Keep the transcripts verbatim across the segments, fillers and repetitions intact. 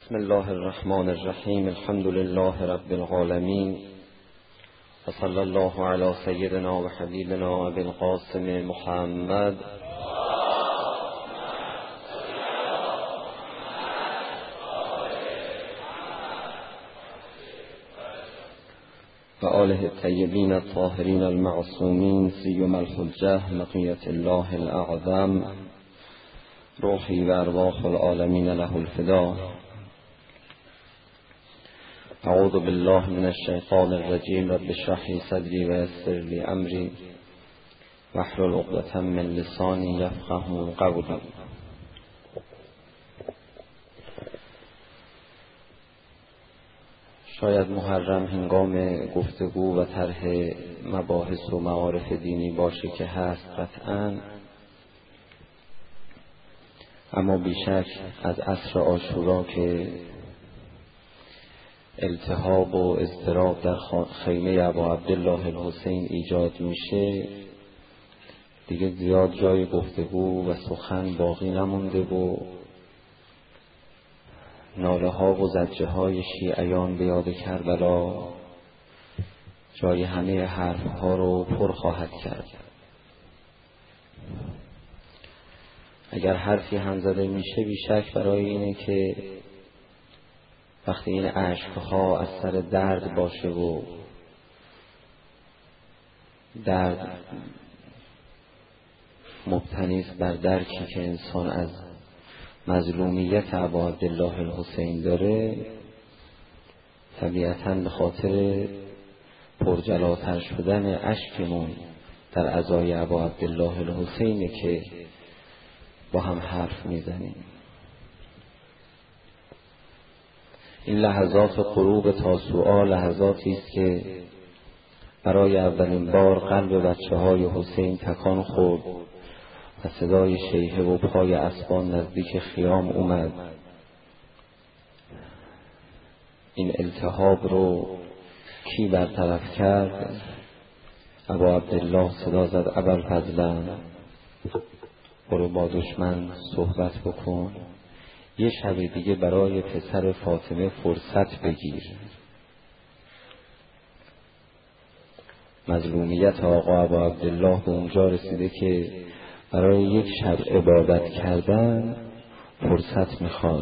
بسم الله الرحمن الرحیم. الحمد لله رب العالمین و صلی الله علی سیدنا و حبیبنا ابی القاسم محمد و آله الطیبین الطاهرین المعصومین سیما الحجة بقیة الله الاعظم روحی و ارواح العالمین له الفدا. اعوذ بالله من الشیطان الرجیم. رب اشرح لی صدری و یسر لی امری واحلل عقدة من لسانی یفقهوا قولی. شاید محرم هنگام گفتگو و طرح مباحث و معارف دینی باشه که هست قطعاً، اما بیشک از عصر عاشورا که التهاب و اضطراب در خیمه ابا عبدالله الحسین ایجاد میشه، دیگه زیاد جای گفتگو و سخن باقی نمونده و ناله ها و زجه های شیعیان به یاد کربلا جای همه حرف ها رو پر خواهد کرد. اگر حرفی هم زده میشه بیشک برای اینه که وقتی این عشقها از سر درد باشه و درد مبتنیست بر درکی که انسان از مظلومیت ابا عبدالله الحسین داره، طبیعتاً به خاطر پرجلاتر شدن اشکمون در عزای ابا عبدالله الحسینه که با هم حرف میزنیم. این لحظات غروب تاسوعا لحظاتی است که برای اولین بار قلب بچه های حسین تکان خورد و صدای شیهه و پای اسبان نزدیک خیام اومد. این التهاب رو کی برطرف کرد؟ ابا عبدالله صدا زد ابوالفضل، برو با دشمن صحبت بکن، یه شب دیگه برای پسر فاطمه فرصت بگیر. مظلومیت آقا ابا عبدالله به اونجا رسیده که برای یک شب عبادت کردن فرصت میخواد.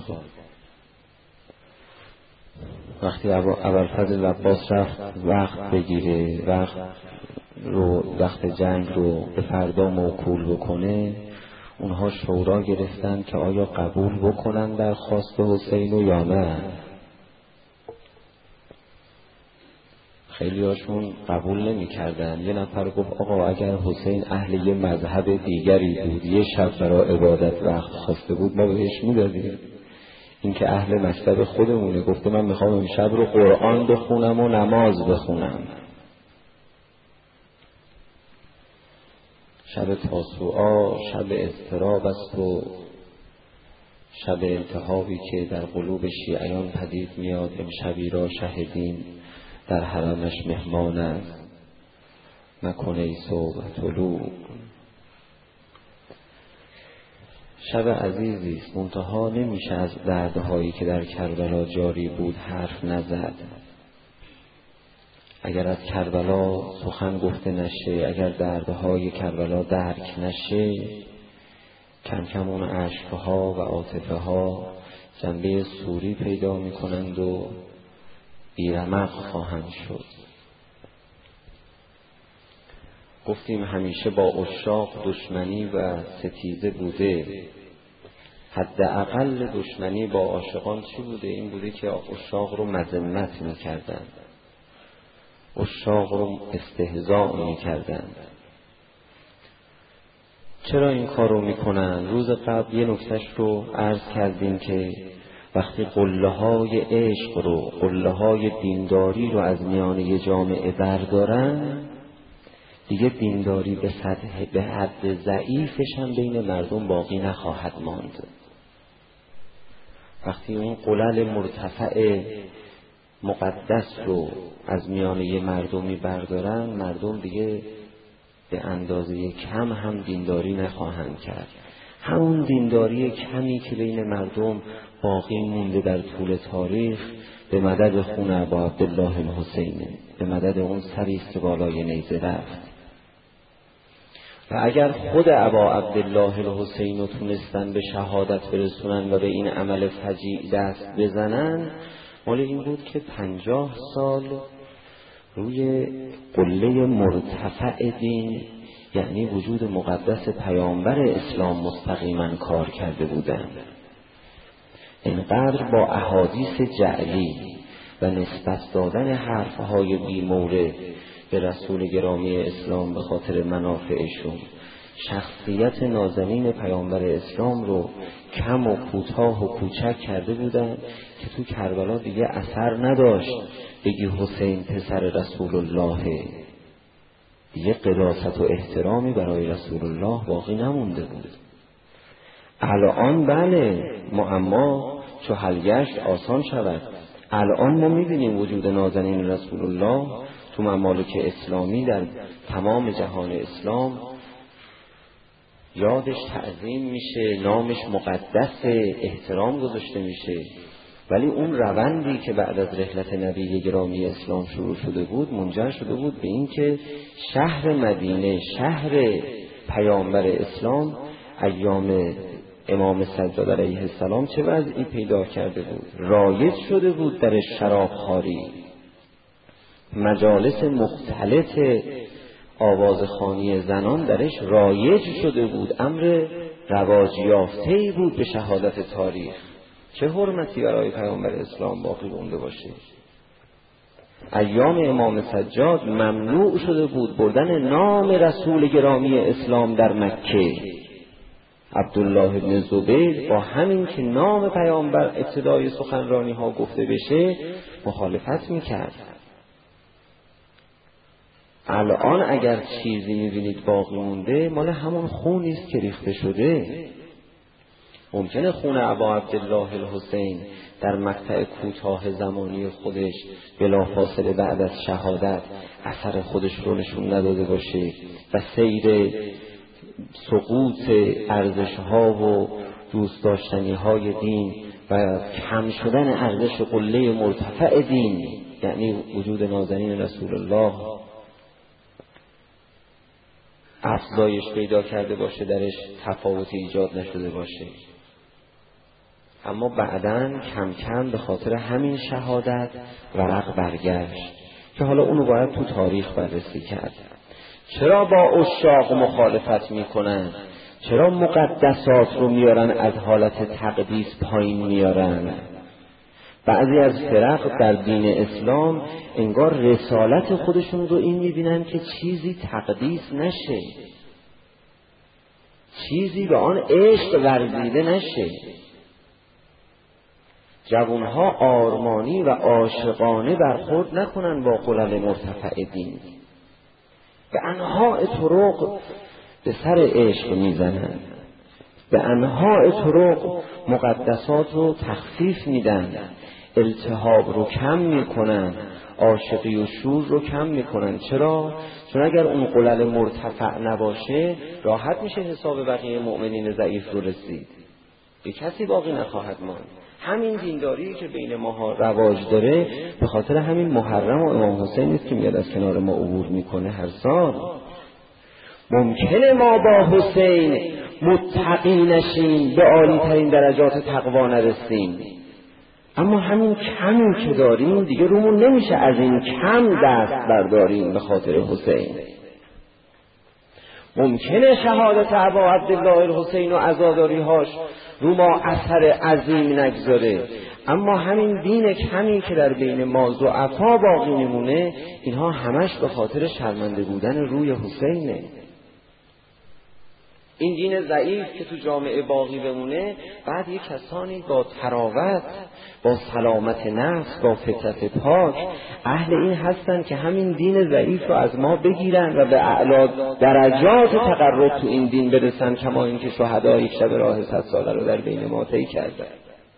وقتی ابوالفضل عباس رفت وقت بگیره، وقت رو وقت جنگ رو به فردا موکول بکنه، اونها شورا گرفتن که آیا قبول بکنن درخواست حسین یا نه. خیلی هاشون قبول نمی کردن. یه نفر گفت آقا اگر حسین اهل یه مذهب دیگری بود، یه شب برای عبادت وقت خواسته بود، ما بهش میدادیم. این که اهل مکتب خودمونه، گفته من میخوام امشب رو قرآن بخونم و نماز بخونم. شب تاسوعا شب اضطراب است و شب التهابی که در قلوب شیعیان پدید میاد. امشبی را شهدین در حرمش مهمان است، مکن ای صبح طلوع. شب عزیزی است، منتها نمیشه از دردهایی که در کربلا جاری بود حرف نزد. اگر از کربلا سخن گفته نشه، اگر دردهای کربلا درک نشه، کم کم اون عشقها و عاطفه ها جنبه سوری پیدا می کنند و بیرمق خواهند شد. گفتیم همیشه با عشاق دشمنی و ستیزه بوده. حداقل دشمنی با عاشقان چی بوده؟ این بوده که عشاق رو مذمت می کردن، عشاق رو استهزاء می کردن. چرا این کار رو می کنن؟ روز قبل یه نکتهش رو عرض کردیم که وقتی قله های عشق رو، قله های دینداری رو از میانه جامعه بردارن، دیگه دینداری به سطح به حد ضعیفش هم بین مردم باقی نخواهد ماند. وقتی اون قلل مرتفع مقدس رو از میانه مردمی بردارن، مردم دیگه به اندازه کم هم دینداری نخواهند کرد. همون دینداری کمی که بین مردم باقی مونده در طول تاریخ به مدد خون ابا عبدالله الحسینی، به مدد اون سری است که بالای نیزه رفت. و اگر خود ابا عبدالله الحسین رو تونستن به شهادت برسونن و به این عمل فجیع دست بزنن، مال این بود که پنجاه سال روی قله مرتفع دین، یعنی وجود مقدس پیامبر اسلام، مستقیما کار کرده بودند. اینقدر با احادیث جعلی و نسبت دادن حرفهای بی مورد به رسول گرامی اسلام به خاطر منافعشون شخصیت نازنین پیامبر اسلام رو کم و کوتاه و کوچک کرده بودند که تو کربلا دیگه اثر نداشت بگی حسین پسر رسول الله، دیگه قداست و احترامی برای رسول الله باقی نمونده بود. الان بله معما چو حل گشت آسان شود. الان ما میبینیم وجود نازنین رسول الله تو ممالک اسلامی در تمام جهان اسلام یادش تعظیم میشه، نامش مقدس، احترام گذاشته میشه. ولی اون روندی که بعد از رحلت نبی گرامی اسلام شروع شده بود منجر شده بود به این که شهر مدینه، شهر پیامبر اسلام، ایام امام سجاد علیه السلام چه وضعی پیدا کرده بود؟ رایج شده بود در شرابخواری، مجالس مختلط آوازخوانی زنان درش رایج شده بود، امر رواج یافته‌ای بود به شهادت تاریخ. چه حرمتی برای پیامبر اسلام باقی مونده باشه؟ ایام امام سجاد ممنوع شده بود بردن نام رسول گرامی اسلام در مکه. عبدالله بن زبیر با همین که نام پیامبر ابتدای سخنرانی ها گفته بشه مخالفت میکرد. الان اگر چیزی میبینید باقی مونده مال همون خونی است که ریخته شده. ممکنه خون ابا عبدالله الحسین در مقطع کوتاه زمانی خودش بلافاصله بعد از شهادت اثر خودش رو نشون نداده باشه و سیر سقوط ارزش‌ها و دوست داشتنی‌های دین و کم شدن ارزش قله مرتفع دین، یعنی وجود نازنین رسول الله، افزایش پیدا کرده باشه، درش تفاوتی ایجاد نشده باشه. اما بعداً کم کم به خاطر همین شهادت ورق برگشت که حالا اونو باید تو تاریخ بررسی کرد. چرا با عشاق مخالفت میکنن؟ چرا مقدسات رو میارن از حالت تقدیس پایین میارن؟ بعضی از فرق در دین اسلام انگار رسالت خودشون رو این میبینن که چیزی تقدیس نشه، چیزی به آن عشق ورزیده نشه. جوانها آرمانی و عاشقانه برخورد نکنن با قلل مرتفع دین. به انواع طرق به سر عشق میزنن، به انواع طرق مقدسات رو تخفیف میدن، التهاب رو کم میکنن، عاشقی و شور رو کم میکنن. چرا؟ چون اگر اون قلل مرتفع نباشه راحت میشه حساب بقیه مؤمنین ضعیف رو رسید، به کسی باقی نخواهد ماند. همین دینداری که بین ما رواج داره به خاطر همین محرم و امام حسین است که میاد از کنار ما عبور میکنه هر سال. ممکنه ما با حسین متقی نشیم، به عالی ترین درجات تقوا نرسیم، اما همین کمی که داریم دیگه رومون نمیشه از این کم دست برداریم به خاطر حسین. ممکنه شهادت ابا عبدالله الحسین و عزاداری‌هاش رو ما اثر عظیم نگذاره، اما همین دین کمی که در بین ما ضعفا باقی نمونه، اینها همش به خاطر شرمنده بودن روی حسینه. این دین ضعیف که تو جامعه باقی بمونه، بعد یک کسانی با تراوت، با سلامت نفس، با فطرت پاک اهل این هستن که همین دین ضعیف رو از ما بگیرن و به اعلی درجات تقرب تو این دین برسن، کما اینکه شهدا یک شب راه صد ساله رو در بین ما طی کردن.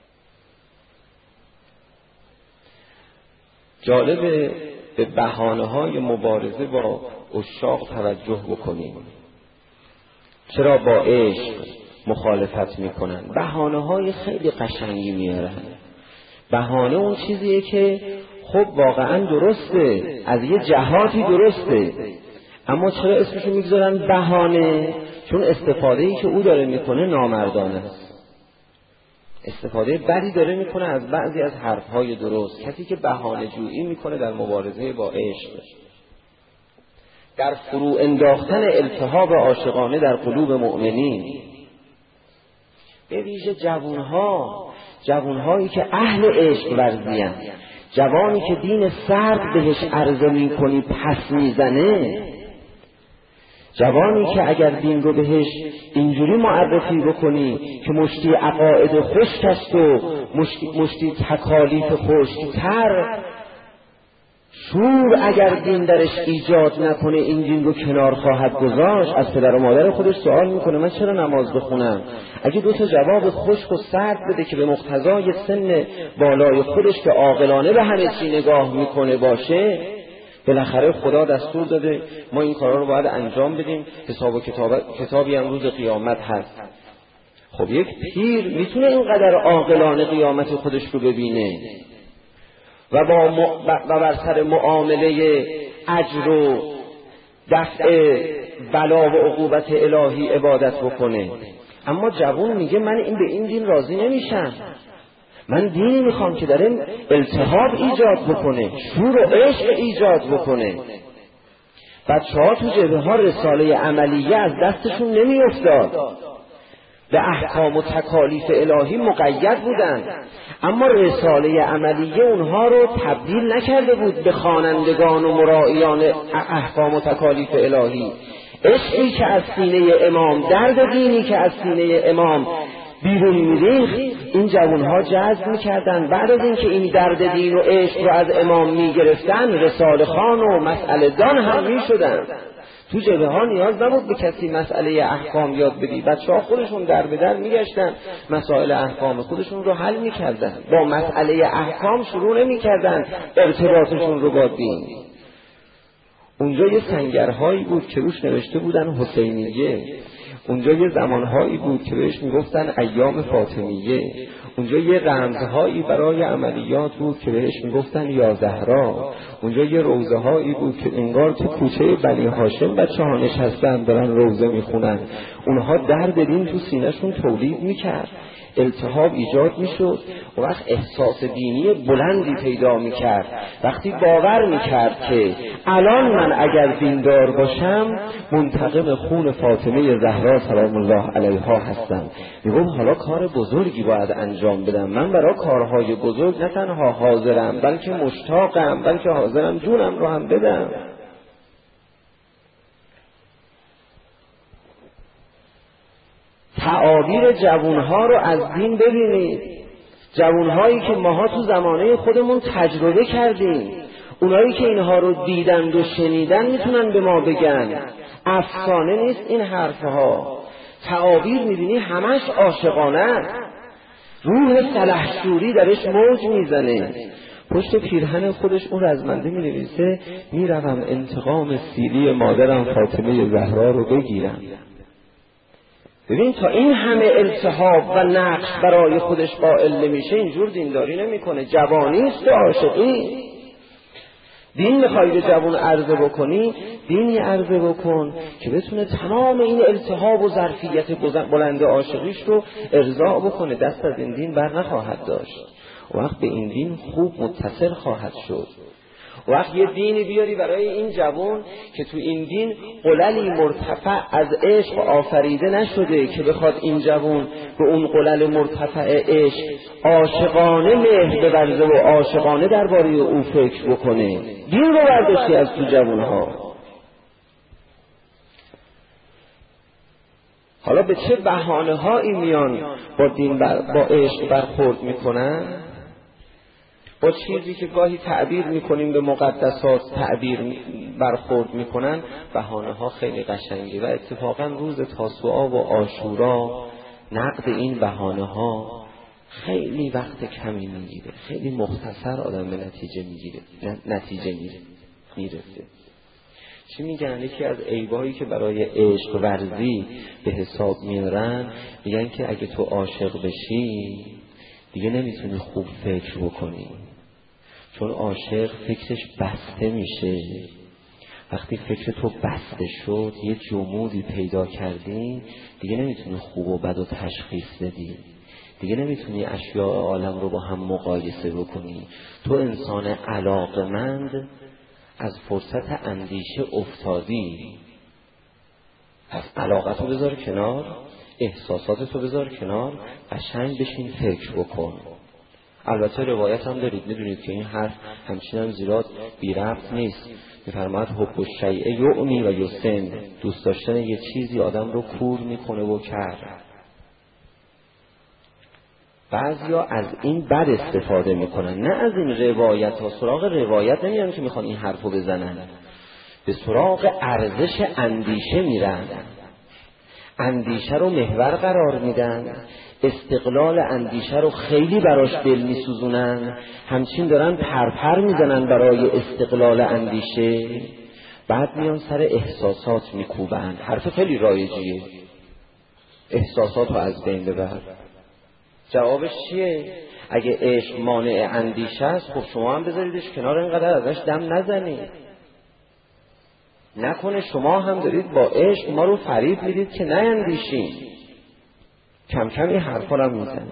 جالبه به بهانه‌های مبارزه با عشاق توجه بکنیم. چرا با عشق مخالفت میکنن، بهانه های خیلی قشنگی میارن. بهانه اون چیزیه که خب واقعا درسته، از یه جهاتی درسته، اما چرا اسمشو میگذارن بهانه؟ چون استفاده‌ای که او داره میکنه نامردانه است، استفاده بدی داره میکنه از بعضی از حرفهای درست. کسی که بهانه جویی میکنه در مبارزه با عشق، در فرو انداختن التهاب عاشقانه در قلوب مؤمنین، به ویژه جوانها، جوانهایی که اهل عشق ورزی‌اند، جوانی که دین سرد بهش عرضه میکنی پس میزنه، جوانی که اگر دین رو بهش اینجوری معرفی بکنی که مشتی عقاید خشک است و مشتی, مشتی تکالیف خشک‌تر، شور اگر دین درش ایجاد نکنه این دین رو کنار خواهد گذاشت. از پدر و مادر خودش سوال میکنه من چرا نماز بخونم؟ اگه دو تا جواب خشک و سرد بده که به مقتضای سن بالای خودش که عاقلانه به همه چی نگاه میکنه باشه، بالاخره خدا دستور داده ما این کارا رو باید انجام بدیم، حساب و کتاب کتابی هم روز قیامت هست. خب یک پیر میتونه اینقدر عاقلانه قیامت خودش رو ببینه و با م... و بر سر معامله اجر و دفع بلا و عقوبت الهی عبادت بکنه، اما جوان میگه من این به این دین راضی نمیشم، من دینی میخوام که داره التهاب ایجاد بکنه، شور و عشق ایجاد بکنه. بچه ها تو جبهه ها رساله عملیه از دستشون نمیافتاد، به احکام و تکالیف الهی مقید بودن، اما رساله عملیه اونها رو تبدیل نکرده بود به خوانندگان و مرائیان احکام و تکالیف الهی. عشقی که از سینه امام، درد دینی که از سینه امام بیرون میریخت، این جوانها جذب میکردن. بعد از اینکه این درد دین و عشق رو از امام میگرفتن، رساله خوان و مسئله دان هم میشدن. تو جبهه ها نیاز نبود به کسی مسئله احکام یاد بدی، بچه ها خودشون در به در میگشتن مسائل احکام خودشون رو حل میکردن، با مسئله احکام شروع نمیکردن ارتباطشون رو با دین. اونجا یه سنگرهایی بود که روش نوشته بودن حسینیه، اونجا یه زمانهایی بود که بهش میگفتن ایام فاطمیه، اونجا یه رمزهایی برای عملیات بود که بهش میگفتن یا زهرا، اونجا یه روزهایی بود که انگار تو کوچه بنی هاشم بچه ها نشستن دارن روزه میخونن. اونها درد دین تو سینه‌شون تولید میکرد، التهاب ایجاد میشد و وقت احساس دینی بلندی پیدا میکرد. وقتی باور میکرد که الان من اگر دیندار باشم منتقم خون فاطمه زهرا سلام الله علیها هستم، میگم حالا کار بزرگی باید انجام بدم، من برای کارهای بزرگ نه تنها حاضرم بلکه مشتاقم، بلکه حاضرم جونم رو هم بدم. تعابیر جوانها رو از دین ببینید، جوانهایی که ماها تو زمانه خودمون تجربه کردیم، اونایی که اینها رو دیدند و شنیدن میتونن به ما بگن، افسانه نیست این حرفها. تعابیر میبینی همش عاشقانه، روح سلحشوری درش موج میزنه. پشت پیرهن خودش اون رزمنده مینویسه میروم انتقام سیلی مادرم فاطمه زهرا رو بگیرم. ببین تا این همه التهاب و نقش برای خودش قائل نمیشه اینجور دینداری نمیکنه، جوانی است عاشقی. دین میخوای به جوان عرضه بکنی، دینی عرضه بکن که بتونه تمام این التهاب و ظرفیت بلند عاشقیش رو ارضاء بکنه، دست از این دین بر نخواهد داشت، وقت به این دین خوب متصل خواهد شد. وقت یه دینی بیاری برای این جوان که تو این دین قللی مرتفع از عشق آفریده نشده که بخواد این جوان به اون قلل مرتفع عشق عاشقانه مهر بورزه و عاشقانه درباره او فکر بکنه. دین رو برداشتی از تو جوانها. حالا به چه بهانه هایی میان با دین بر با عشق برخورد میکنن؟ با چیزی که گاهی تعبیر میکنیم به مقدسات تعبیر برخورد میکنن. بهانه ها خیلی قشنگه و اتفاقا روز تاسوعا و عاشورا نقد این بهانه ها خیلی وقت کمی میگیره، خیلی مختصر آدم به نتیجه میگیره، نتیجه میره میرسه. چی میگن؟ یکی از عیبایی که برای عشق ورزی به حساب میارن، میگن که اگه تو عاشق بشی دیگه نمیتونی خوب فکر بکنی، چون عاشق فکرش بسته میشه. وقتی فکر تو بسته شد، یه جمودی پیدا کردی، دیگه نمیتونی خوب و بد و تشخیص بدی، دیگه نمیتونی اشیاء عالم رو با هم مقایسه بکنی. تو انسان علاقمند از فرصت اندیشه افتادی. پس علاقتو بذار کنار، احساساتتو بذار کنار، قشنگ بشین فکر بکن. البته روایت هم دارید، میدونید که این حرف همچین هم زیاد بی ربط نیست. میفرماید حب الشیء یعمی و یسن، دوست داشتن یه چیزی آدم رو کور میکنه و کر. بعضیا از این بد استفاده میکنن، نه از این روایت ها. سراغ روایت نمیرن که میخوان این حرفو بزنن، به سراغ ارزش اندیشه میرن، اندیشه رو محور قرار میدن، استقلال اندیشه رو خیلی براش دل میسوزونن، همچین دارن پرپر میزنن برای استقلال اندیشه. بعد میان سر احساسات میکوبن. حرف خیلی رایجیه، احساسات رو از بین ببر. جوابش چیه؟ اگه عشق مانع اندیشه است، خب شما هم بذاریدش کنار، اینقدر ازش دم نزنید. نکنه شما هم دارید با عشق ما رو فریب میدید که نیندیشیم. کم کم این حرفا رو میزنن.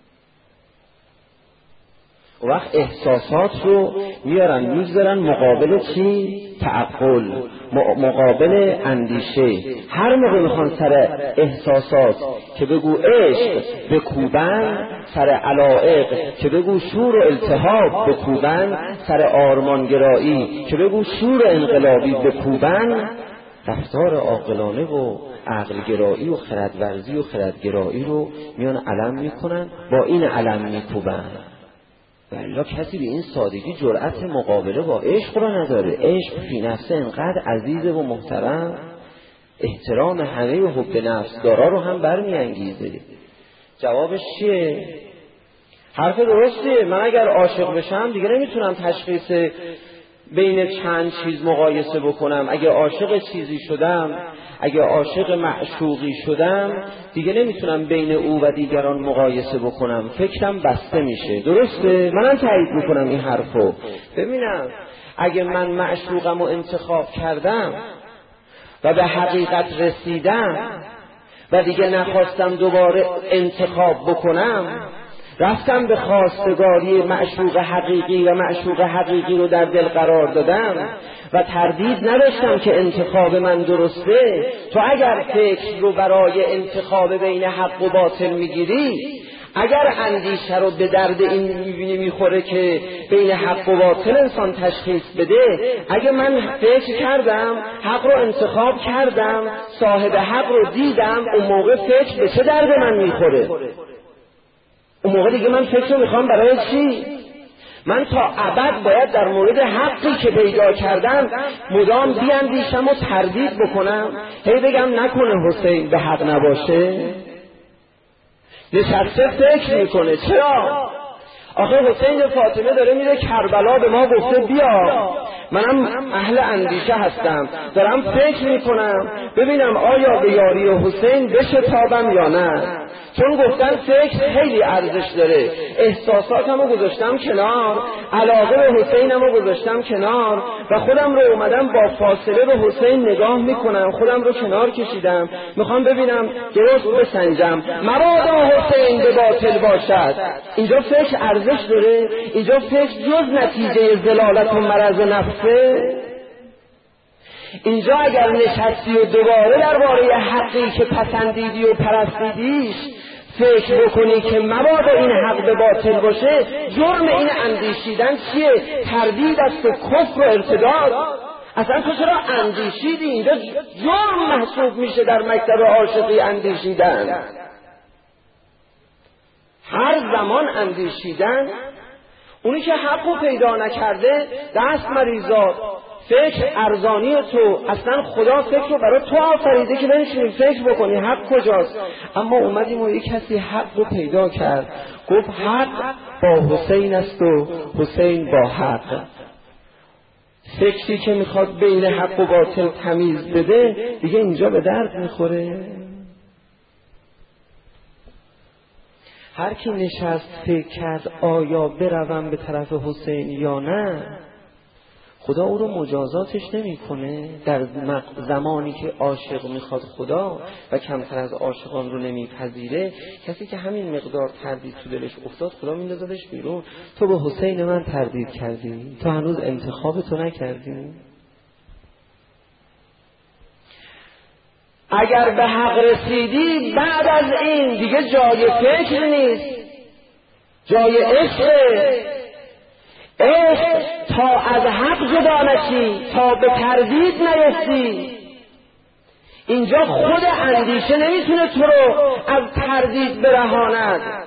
و وقت احساسات رو میارن میذارن مقابل چی؟ تعقل، مقابل اندیشه. هر موقع میخوان سر احساسات که بگو عشق بکوبن، سر علایق که بگو شور و التهاب بکوبن، سر آرمانگرایی که بگو شور انقلابی بکوبن، رفتار عاقلانه و عقلگرایی و خردورزی و خردگرایی رو میان علم میکنن، با این علم میکوبن. والله کسی به این سادگی جرأت مقابله با عشق رو نداره. عشق فی نفسه انقدر عزیزه و محترم، احترام همه و حب نفس دارا رو هم برمیانگیزه. جوابش چیه؟ حرف درستیه. من اگر عاشق بشم دیگه نمیتونم تشخیص بین چند چیز مقایسه بکنم. اگه عاشق چیزی شدم، اگه عاشق معشوقی شدم، دیگه نمیتونم بین او و دیگران مقایسه بکنم، فکرم بسته میشه. درسته؟ منم تایید میکنم این حرفو. ببینم اگه من معشوقم رو انتخاب کردم و به حقیقت رسیدم و دیگه نخواستم دوباره انتخاب بکنم، رفتم به خواستگاری معشوق حقیقی و معشوق حقیقی رو در دل قرار دادم و تردید نداشتم که انتخاب من درسته. تو اگر فکر رو برای انتخاب بین حق و باطل میگیری، اگر اندیشه رو به درد این میبینی میخوره که بین حق و باطل انسان تشخیص بده، اگه من فکر کردم، حق رو انتخاب کردم، صاحب حق رو دیدم، اون موقع فکر به چه درد من میخوره؟ اون موقع دیگه من فکر رو میخوام برای چی؟ من تا ابد باید در مورد حقی که پیدا کردم مدام بیاندیشم و تردید بکنم، هی بگم نکنه حسین به حق نباشه؟ نشسته فکر میکنه. چرا؟ آخه حسین فاطمه داره میره کربلا، به ما گفته بیا. منم اهل اندیشه هستم، دارم فکر میکنم ببینم آیا به یاری حسین بشتابم یا نه. چون گفتن فکر خیلی ارزش داره. احساساتمو گذاشتم کنار، علاقه به حسینمو گذاشتم کنار و خودم رو اومدم با فاصله به حسین نگاه میکنم، خودم رو کنار کشیدم، میخوام ببینم درست بسنجم مبادا حسین به باطل باشد. اینجا فکر ارزش داره؟ اینجا فکر جز نتیجه ضلالت و مرض نفسه؟ اینجا اگر نشستی و دوباره درباره حقی که پسندیدی و پرستیدیش فکر بکنی که مبادا این حق به باطل باشه، جرم این اندیشیدن چیه؟ تردید است و کفر و ارتداد. اصلا تو چرا اندیشیدی؟ اینجا جرم محسوب میشه در مکتب عاشقی اندیشیدن. هر زمان اندیشیدن، اونی که حقو پیدا نکرده دست مریضات، فکر ارزانی تو، اصلا خدا فکر رو برای تو آفریده که بنشینی فکر بکنی حق کجاست. اما اومدیم و یک کسی حق رو پیدا کرد، گفت حق با حسین است و حسین با حق. فکری که میخواد بین حق و باطل تمیز بده دیگه اینجا به درد میخوره. هر کی نشست فکر کرد آیا بروم به طرف حسین یا نه، خدا او رو مجازاتش نمیکنه در زمانی که عاشق میخواد خدا و کمتر از عاشقان رو نمیپذیره. کسی که همین مقدار تردید تو دلش افتاد خدا میندازدش بیرون. تو به حسین من تردید کردی، تو هنوز انتخاب تو نکردی. اگر به حق رسیدی بعد از این دیگه جای فکر نیست، جای عشق. عشق تا از حق جدا نشی، تا به تردید نیفتی. اینجا خود اندیشه نمیتونه تو رو از تردید برهاند.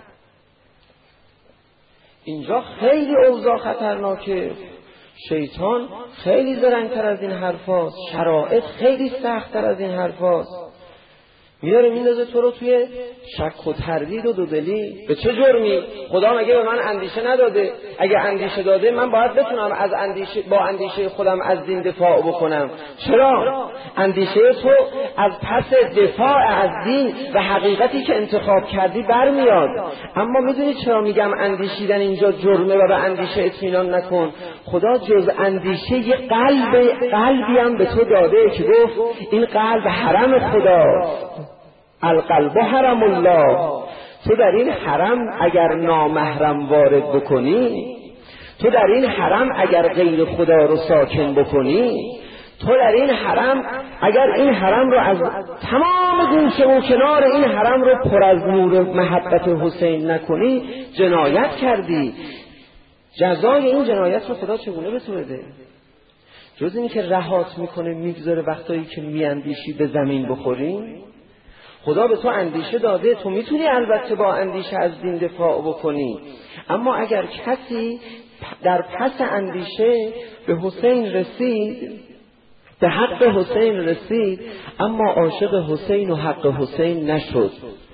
اینجا خیلی اوضاع خطرناکه. شیطان خیلی زرنگتر از این حرفاست، شرایط خیلی سخت‌تر از این حرفاست. میاره میندازه تو رو توی شک و تردید و دودلی. به چه جرمی؟ خدا مگه به من اندیشه نداده؟ اگه اندیشه داده من باید بتونم از اندیشه با اندیشه خودم از دین دفاع بکنم. چرا؟ اندیشه تو از پس دفاع از دین و حقیقتی که انتخاب کردی برمیاد. اما میدونی چرا میگم اندیشیدن اینجا جرمه و به اندیشه اطمینان نکن؟ خدا جز اندیشه یه قلب قلبی هم به تو داده که گفت این قلب حرم خداست. القلب حرم الله. تو در این حرم اگر نامحرم وارد بکنی، تو در این حرم اگر غیر خدا رو ساکن بکنی، تو در این حرم اگر این حرم رو از تمام گوشه و کنار این حرم رو پر از نور محبت حسین نکنی، جنایت کردی. جزای این جنایت رو خدا چگونه به تو بده؟ جز اینی که رهات میکنه میگذاره وقتایی که میاندیشی به زمین بخوری. خدا به تو اندیشه داده، تو میتونی البته با اندیشه از دین دفاع بکنی. اما اگر کسی در پس اندیشه به حسین رسید، به حق حسین رسید، اما عاشق حسین و حق حسین نشد،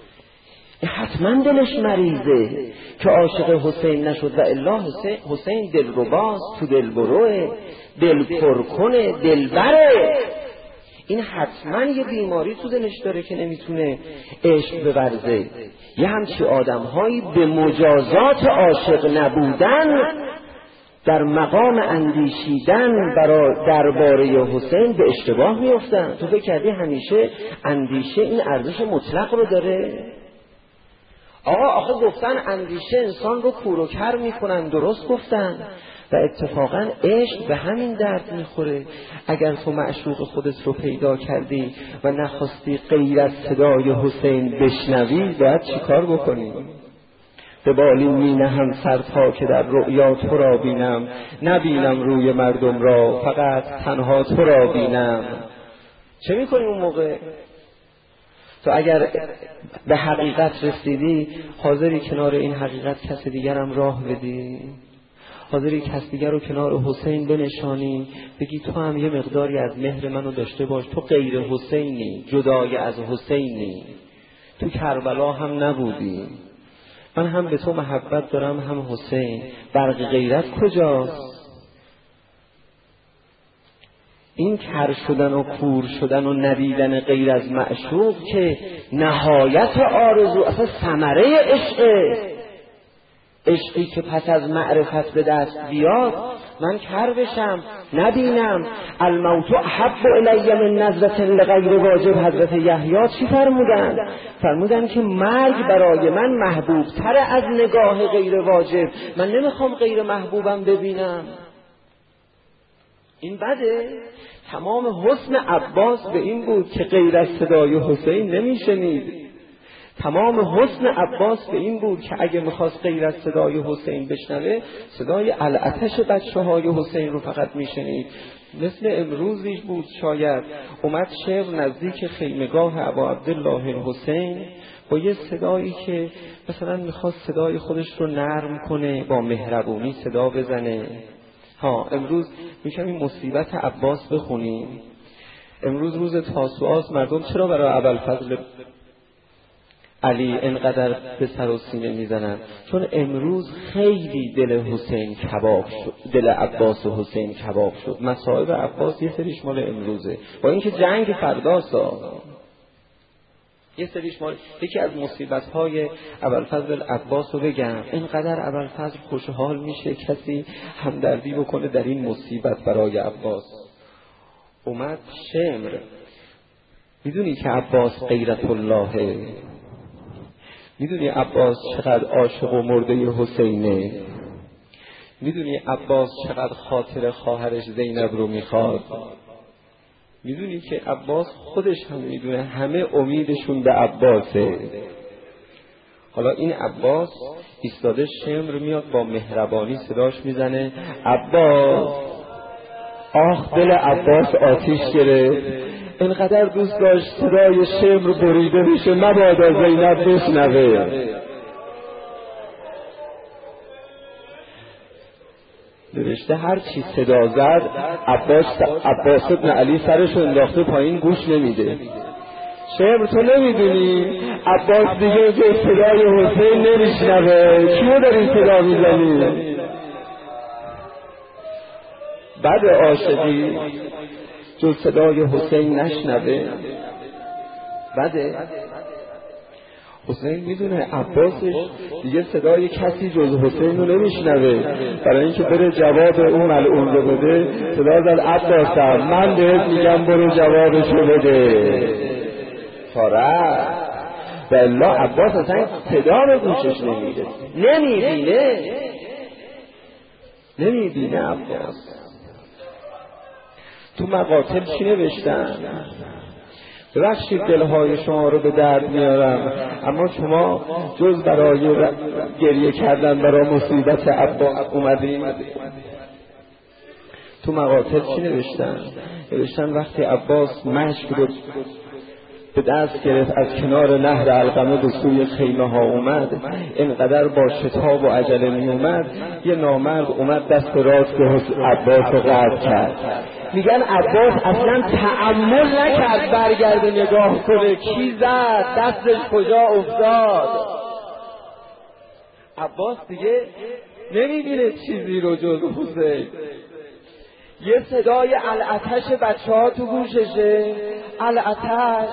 حتما دلش مریضه که عاشق حسین نشد. و الا حسین, حسین دلرباست، تو دلبروه، دل پرکنه، دلبره. این حتما یه بیماری تو دلش داره که نمیتونه عشق بورزه. یه همچی آدم‌هایی به مجازات عاشق نبودن در مقام اندیشیدن برای درباره حسین به اشتباه میافتن. تو فکر کردی همیشه اندیشه این ارزش مطلق رو داره؟ آقا آخه گفتن اندیشه انسان رو کور و کر میکنن، درست گفتن. و اتفاقا عشق به همین درد میخوره. اگر تو معشوق خودت رو پیدا کردی و نخواستی غیر از صدای حسین بشنوی، باید چی کار بکنی؟ به بالین می نهم سر تا که در رؤیا تو را بینم، نبینم روی مردم را، فقط تنها تو را بینم. چه میکنی اون موقع؟ تو اگر به حقیقت رسیدی، حاضری کنار این حقیقت کس دیگرم راه بدی؟ حاضری کس دیگر رو کنار حسین بنشانی، بگی تو هم یه مقداری از مهر منو داشته باش، تو غیر حسینی، جدای از حسینی، تو کربلا هم نبودی، من هم به تو محبت دارم هم حسین، برق غیرت کجاست؟ این کر شدن و کور شدن و ندیدن غیر از معشوق که نهایت آرزو، اصلا ثمره عشقه. عشقی که پس از معرفت به دست بیاد، من کر بشم نبینم. الموت احب الی من نظرة لغیر واجب. حضرت یحیی چی فرمودن؟ فرمودن که مرگ برای من محبوب تر از نگاه غیر واجب. من نمیخوام غیر محبوبم ببینم. این بده. تمام حسن عباس به این بود که غیر از صدای حسین نمیشنید. تمام حسن عباس به این بود که اگه میخواست غیر از صدای حسین بشنوه، صدای العطش بچه های حسین رو فقط میشنید. مثل امروزی بود شاید اومد شعر نزدیک خیمگاه ابا عبدالله الحسین با یه صدایی که مثلا میخواست صدای خودش رو نرم کنه، با مهربونی صدا بزنه. ها امروز میگم این مصیبت عباس بخونیم. امروز روز تاسوعاست، مردم چرا برای ابوالفضل علی اینقدر به سر و سینه میزنن؟ چون امروز خیلی دل حسین کباب شد، دل عباس و حسین کباب شد. مصائب عباس یه سریش مال امروزه، با اینکه جنگ فرداسا یه سریش مال. یکی از مصیبت‌های ابوالفضل عباس رو بگم، اینقدر ابوالفضل خوشحال میشه کسی همدردی بکنه در این مصیبت برای عباس. اومد شمر، میدونی که عباس غیرت اللهه، میدونی عباس چقدر عاشق و مرده حسینه، میدونی عباس چقدر خاطر خواهرش زینب رو میخواد، میدونی که عباس خودش هم میدونه همه امیدشون به عباسه. حالا این عباس ایستاده، شمر میاد با مهربانی صداش میزنه عباس. آخ دل عباس آتیش گرفت، اینقدر دوست داشت صدای شمر بریده بشه مبادا زینب بشنوه. نوشته هر چی صدا زد عباس عباس ابن علی سرش انداخته پایین، گوش نمیده. شمر تو نمیدونی عباس دیگه که صدای حسین نمیشنوه، کیو داری صدا میزنی؟ بعد عاشقی جز صدای حسین نشنوه بده. حسین میدونه عباسش دیگه صدای کسی جز حسین رو نمیشنوه، برای اینکه بره جواب اون ملعون رو بده صدا زد عباسم من بهت میگم برو جوابشو بده. فاره والله عباس اصلا صدا رو گوشش نمیده، نمیبینه نمیبینه عباس. تو مقاتل چی نوشتن؟ ببخشید دلهای شما رو به درد میارم، اما شما جز برای گریه کردن برای مصیبت عباس اومدین. تو مقاتل چی نوشتن؟ نوشتن وقتی عباس مشک رو به دست گرفت از کنار نهر علقمه به سوی خیمه ها اومد، اینقدر با شتاب و عجله می اومد، یه نامرد اومد دست راست به عباس رو قطع کرد. میگن عباس اصلا تأمل نکرد برگرده نگاه کنه کی زد، دستش کجا افتاد. عباس دیگه نمیبینه چیزی رو جز حسین. یه صدای العتش بچه ها تو گوششه، العتش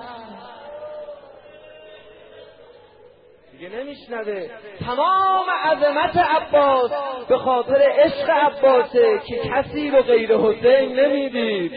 دیگه نمیشنوه. تمام عظمت عباس به خاطر عشق عباسه که کسی رو غیر حسین نمیدید.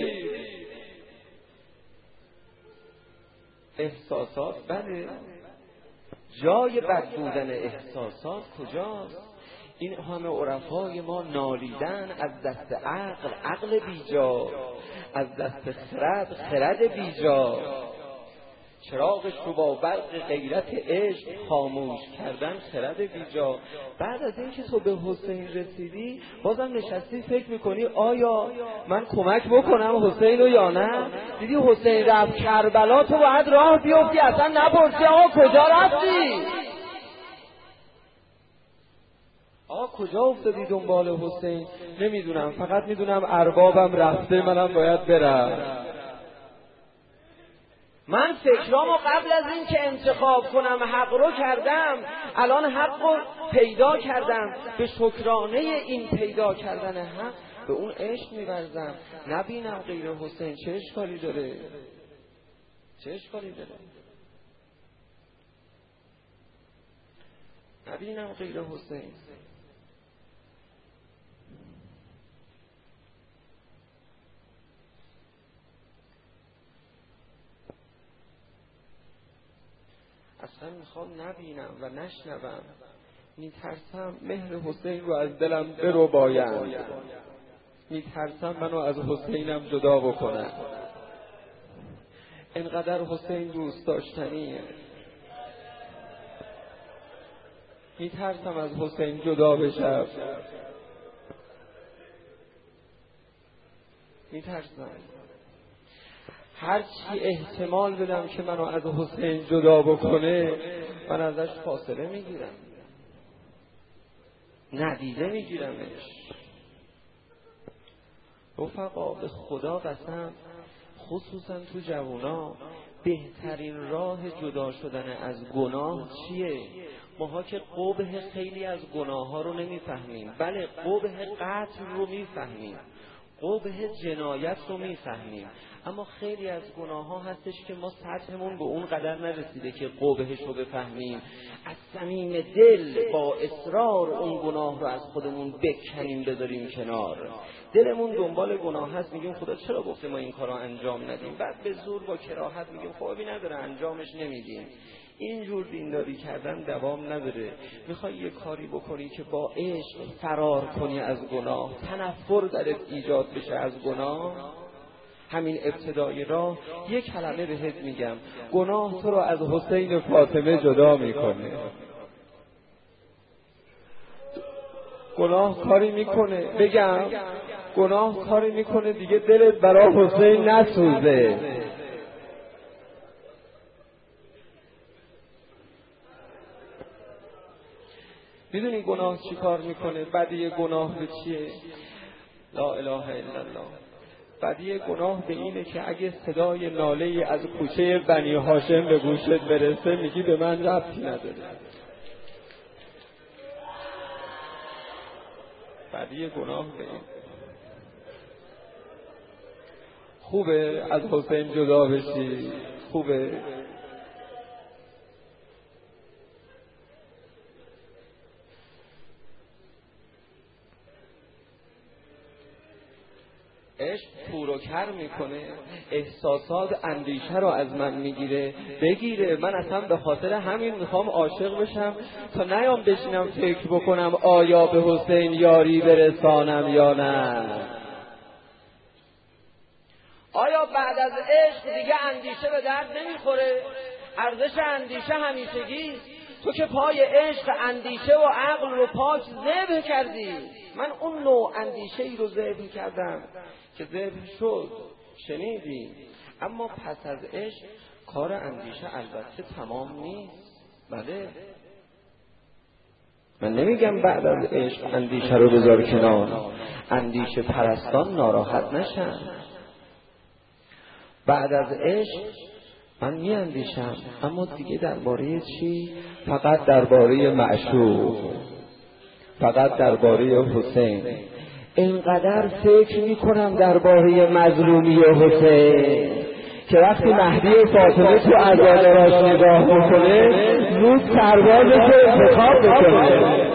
احساسات بله، جای بد بودن احساسات کجاست؟ این همه عرفای ما نالیدن از دست عقل، عقل بیجا، از دست خرد، خرد بیجا. چراغش رو با برق غیرت عشق خاموش کردن، خرد بیجا. بعد از اینکه تو به حسین رسیدی بازم نشستی فکر میکنی آیا من کمک بکنم حسین رو یا نه؟ دیدی حسین رفت کربلا، تو باید راه بیفتی، اصلا نپرسی آقا کجا رفتی، آقا کجا افتادی دنبال حسین؟ نمیدونم، فقط میدونم اربابم رفته، منم باید برم. من فکرامو قبل از این که انتخاب کنم حق رو کردم، الان حق رو پیدا کردم، به شکرانه این پیدا کردن حق به اون عشق می‌ورزم. نبینم غیر حسین چه اشکالی داره؟ چه اشکالی داره؟ نبینم غیر حسین. اصلا میخوام نبینم و نشنوم، میترسم مهر حسین رو از دلم برو باید، میترسم منو از حسینم جدا بکنن. اینقدر حسین دوست داشتنیه، میترسم از حسین جدا بشم، میترسم هر چی احتمال بدم که منو از حسین جدا بکنه من ازش فاصله میگیرم، ندیده میگیرمش. رفقا به خدا قسم، خصوصا تو جوونا بهترین راه جدا شدن از گناه چیه؟ ماها که قبح خیلی از گناه ها رو نمیفهمیم. بله قبح قتل رو میفهمیم، قبح جنایت رو میفهمیم، اما خیلی از گناه ها هستش که ما سطحمون به اون قدر نرسیده که قبحش رو بفهمیم، از صمیم دل با اصرار اون گناه رو از خودمون بکنیم بذاریم کنار. دلمون دنبال گناه هست، میگیم خدا چرا گفته ما این کارا انجام ندیم، بعد به زور با کراهت میگیم خب ابی نداره انجامش نمیدیم. اینجور دینداری کردن دوام نداره. میخوای یه کاری بکنی که با عشق فرار کنی از گناه، تنفر درت ایجاد بشه از گناه، همین ابتدای راه یک کلمه بهت میگم، گناه تو رو از حسین فاطمه جدا میکنه. گناه کاری میکنه، بگم گناه کاری میکنه دیگه دلت برای حسین نسوزه. میدونی گناه چی کار میکنه؟ بدی گناه به چیه؟ لا اله الا الله. بدی گناه به اینه که اگه صدای ناله از کوچه بنی هاشم به گوشت برسه میگی به من ربطی نداره. بدی گناه به این. خوبه از حسین جدا بشی، خوبه. عشق پور و کر میکنه، احساسات اندیشه رو از من میگیره، بگیره. من اصلا به خاطر همین میخوام عاشق بشم تا نیام بشینم فکر بکنم آیا به حسین یاری برسانم یا نه. آیا بعد از عشق دیگه اندیشه به درد نمیخوره؟ ارزش اندیشه همیشگیست. تو که پای عشق اندیشه و عقل رو پاک ذبح کردی. من اون نوع اندیشه ای رو ذبح کردم که ذبح شد، شنیدی. اما پس از عشق کار اندیشه البته تمام نیست. بله من نمیگم بعد از عشق اندیشه رو بذار کنار، اندیشه پرستان ناراحت نشن. بعد از عشق من می اندیشم، اما دیگه درباره چی؟ فقط درباره معشوق، فقط درباره حسین. اینقدر فکر می کنم درباره مظلومی حسین که وقتی مهدی فاطمه تو عزاداراش نگاه میکنه زود سربازش رو انتخاب بکنه.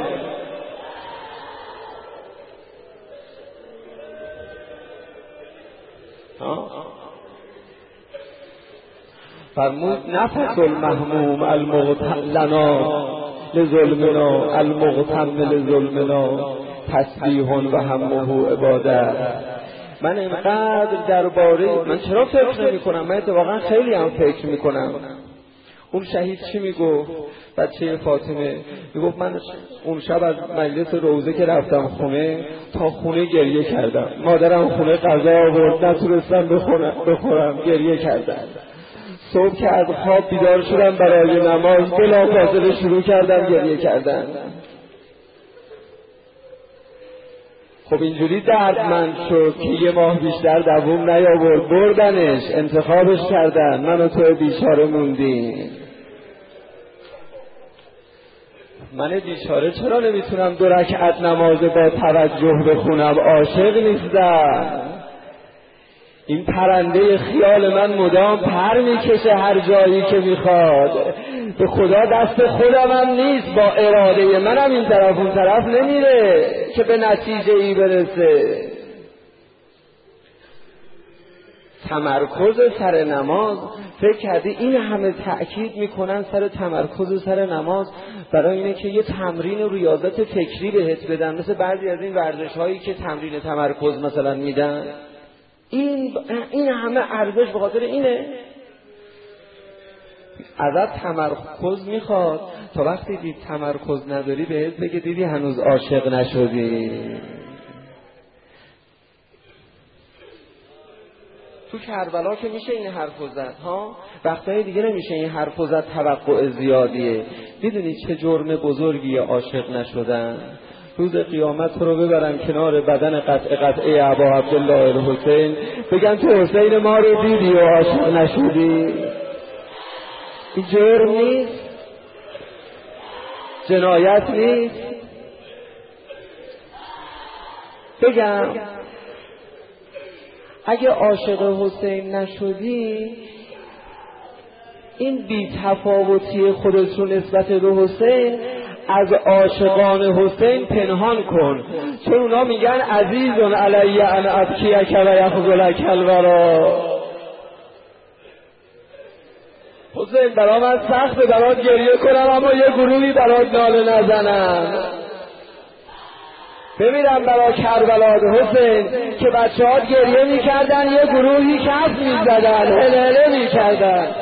فرمود نفس المهموم المغتلنا لظلمنا المغتم لظلمنا تسبیح و همه عبادت. من اینقدر درباره من چرا فکر نمی کنم؟ من اتفاقا خیلی هم فکر می کنم. اون شهید چی میگفت؟ بچه فاطمه میگفت من اون شب از مجلس روضه که رفتم خونه تا خونه گریه کردم. مادرم خونه غذا آورد نتونستم بخورم بخورم گریه کردم. صبح که از خواب بیدار شدم برای نماز بلافاصله شروع کردم گریه کردن. خب اینجوری دردمند شد که یه ماه بیشتر دووم نیاورد، بردنش، انتخابش کردن، من و تو بیچاره موندیم. من بیچاره چرا نمیتونم دو رکعت نماز با توجه بخونم؟ عاشق نیستم. این پرنده خیال من مدام پر میکشه هر جایی که میخواد. به خدا دست خودم هم نیست، با اراده منم این طرف اون طرف نمیره که به نتیجه ای برسه. تمرکز سر نماز، فکر کردی این همه تأکید میکنن سر تمرکز سر نماز برای اینه که یه تمرین ریاضت فکری بهت بدن، مثل بعضی از این ورزش هایی که تمرین تمرکز مثلا میدن. این این همه ارزش به خاطر اینه؟ ازت تمرکز میخواد تا وقتی دید تمرکز نداری بهت بگه دیدی هنوز عاشق نشدی. تو کربلا که میشه این حرفو زد ها، وقتای دیگه نمیشه این حرفو زد، توقع زیادیه. میدونی چه جرم بزرگیه عاشق نشدن؟ روز قیامت رو ببرن کنار بدن قطع قطعه ابا عبدالله الحسین، بگن تو حسین ما رو دیدی و عاشق نشدی. این جرم نیست؟ جنایت نیست؟ بگم اگه عاشق حسین نشدی، این بی تفاوتی خودت رو نسبت به حسین از عاشقان حسین پنهان کن، چون اونا میگن عزیزون علی ان ابکیک و یخذلک الورا. حسین برا من سخته برات گریه کنم اما یه گروهی برات ناله نزنم. ببینم برا کربلا حسین که بچه ها گریه میکردن یه گروهی کف میزدن، هله هله میکردن.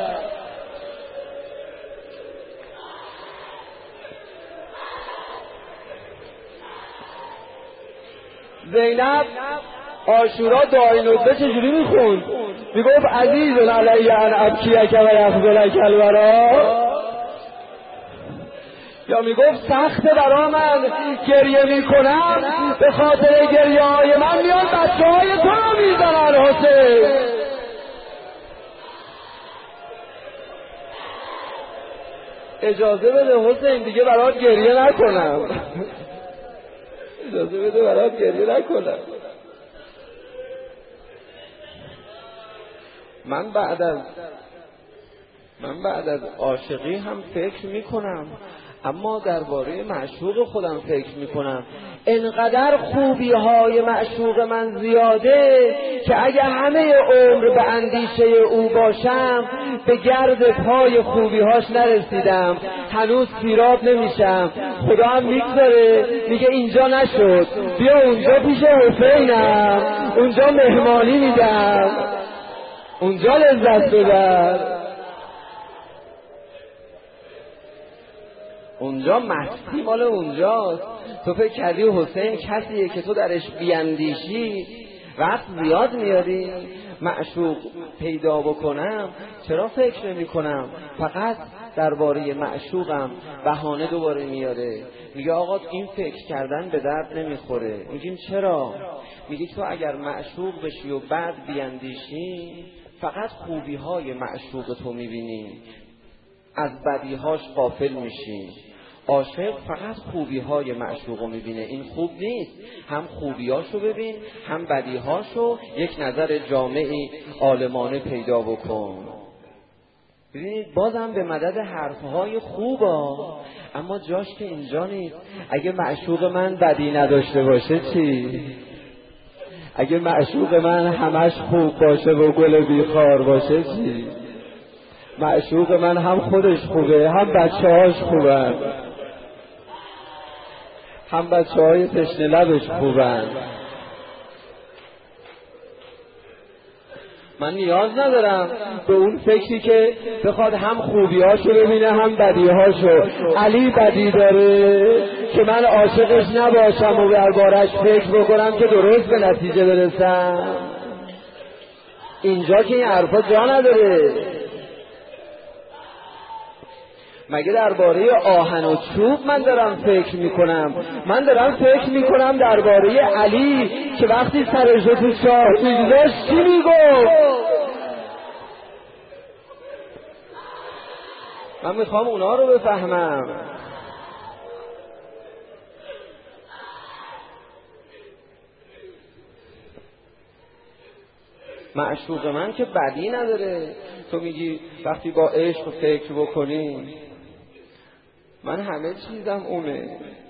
زینب عاشورا دعای ندبه چجوری میخوند؟ میگفت عزیزون علی ان ابکیک و یخذلک الورا، یا میگفت سخته برا من گریه میکنم به خاطر گریه های من میان بچه های تو رو میزنن. حسین اجازه بده حسین دیگه برات گریه نکنم، اجازه بده برات گریه نکنم. من بعد از من بعد از عاشقی هم فکر میکنم، اما درباره معشوق خودم فکر میکنم. انقدر خوبی های معشوق من زیاده که اگه همه عمر به اندیشه او باشم به گرد پای خوبی هاش نرسیدم، هنوز سیراب نمیشم. خدا هم میگذاره میگه اینجا نشد، بیا اونجا پیش حسینم، اونجا مهمانی میدم، اونجا لذت ببر، اونجا مستی مال اونجاست. تو فکر کردی حسین کسیه که تو درش بیاندیشی وقت زیاد میاری؟ معشوق پیدا بکنم چرا فکر نمی کنم؟ فقط درباره معشوقم بهانه دوباره میاره، میگه آقا این فکر کردن به درد نمیخوره. میگیم چرا؟ میگه تو اگر معشوق بشی و بعد بیاندیشی فقط خوبی های معشوق تو میبینی، از بدیهاش غافل میشی. عاشق فقط خوبی های معشوقو میبینه، این خوب نیست. هم خوبیاشو ببین هم بدیهاشو، یک نظر جامعی عالمانه پیدا بکن. ببینید بازم به مدد حرفهای خوبا، اما جاش که اینجا نیست. اگه معشوق من بدی نداشته باشه چی؟ اگه معشوق من همش خوب باشه و گل بیخار باشه چی؟ معشوق من هم خودش خوبه، هم بچه هاش خوبن، هم بچه های تشنه لبش خوبن. من نیاز ندارم به اون فکری که بخواد هم خوبیاشو ببینه هم بدیهاشو. علی بدی داره که من عاشقش نباشم و دربارش فکر بکنم که درست به نتیجه برسم؟ اینجا که این حرفا جا نداره. مگه درباره آهن و چوب من دارم فکر میکنم؟ من دارم فکر میکنم درباره علی که وقتی سرش رو تو چاه میگذاشت چی میگفت؟ من میخوام اونا رو بفهمم. معشوق من که بدی نداره. تو میگی وقتی با عشق فکر بکنی من همه چیزم اونه.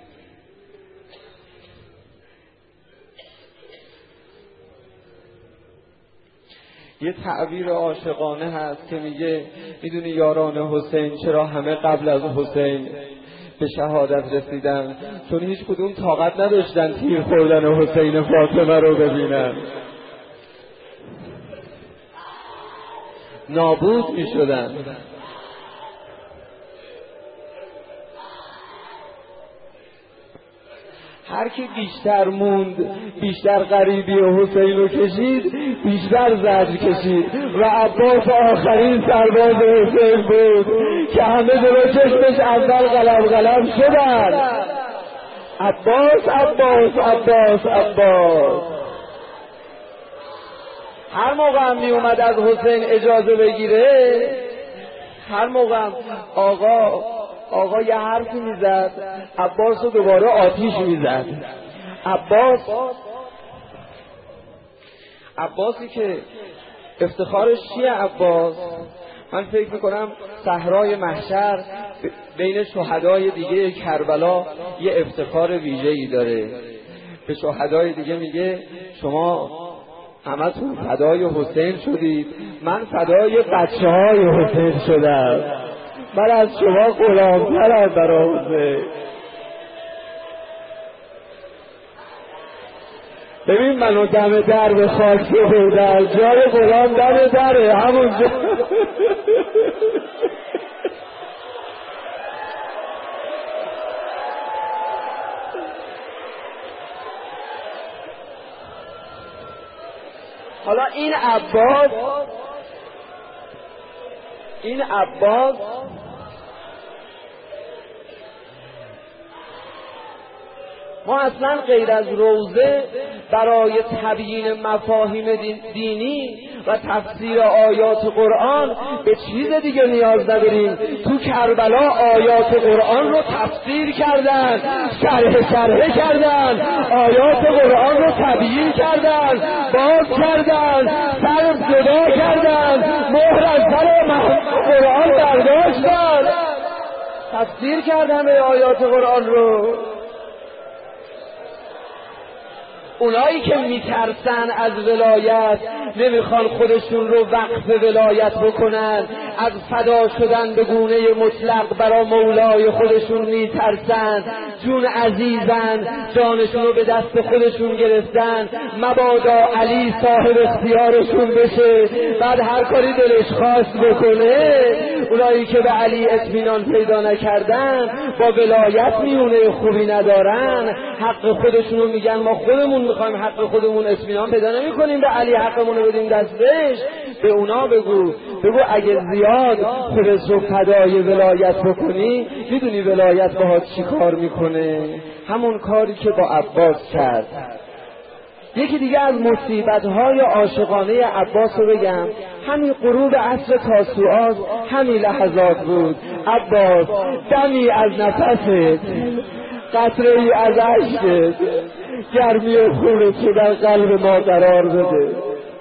یه تعبیر عاشقانه هست که میگه میدونی یاران حسین چرا همه قبل از حسین به شهادت رسیدن؟ چون هیچ کدوم طاقت نداشتن تیر خوردن حسین فاطمه رو ببینن، نابود میشدن. هر کی بیشتر موند، بیشتر غریبی و حسین رو کشید، بیشتر زجر کشید. و عباس آخرین سرباز حسین بود که همه جلو چشمش اول قلم قلم شدن. عباس عباس عباس عباس. هر موقع هم می اومد از حسین اجازه بگیره، هر موقع آقا آقا یه حرفی میزد، عباس رو دوباره آتیش میزد. عباس عباسی که افتخارش چیه عباس؟ من فکر میکنم صحرای محشر بین شهدای دیگه کربلا یه افتخار ویژه‌ای داره. به شهدای دیگه میگه شما همتون فدای حسین شدید، من فدای بچه های حسین شدم، من از شما غلامترم برای حسین. ببین منو دم در به خاک بودن، جای غلام دم دره همونجا. حالا این عباس این عباس ما اصلا غیر از روضه برای تبیین مفاهیم دینی و تفسیر آیات قرآن به چیز دیگه نیاز نداریم. تو کربلا آیات قرآن رو تفسیر کردن، شرح شرح کردن، آیات قرآن رو تبیین کردن، باز کردن، سر جدا کردن، مهر از سر قرآن برداشتن، تفسیر کردن به آیات قرآن رو. اونایی که میترسن از ولایت، نمیخوان خودشون رو وقف ولایت بکنن، از فدا شدن به گونه مطلق برای مولای خودشون میترسن، جون عزیزن، جانشون رو به دست خودشون گرفتن، مبادا علی صاحب اختیارشون بشه بعد هر کاری دلش خواست بکنه. اونایی که به علی اطمینان پیدا نکردن، با ولایت میونه خوبی ندارن، حق خودشون رو میگن ما خودمون میخوایم حق خودمون اطمینان پیدا نمیکنیم به علی حقمون رو بدیم دستش. به اونا بگو بگو اگه زیاد خودت رو فدای ولایت بکنی، میدونی ولایت باهات چی کار میکنه؟ همون کاری که با عباس کرد. یکی دیگه از مصیبت‌های عاشقانه عباس رو بگم، همین غروب عصر تاسوعا، همین لحظات بود. عباس دمی از نفست، قطره ای از عشقت، گرمی و خونت که در قلب ما قرار بده.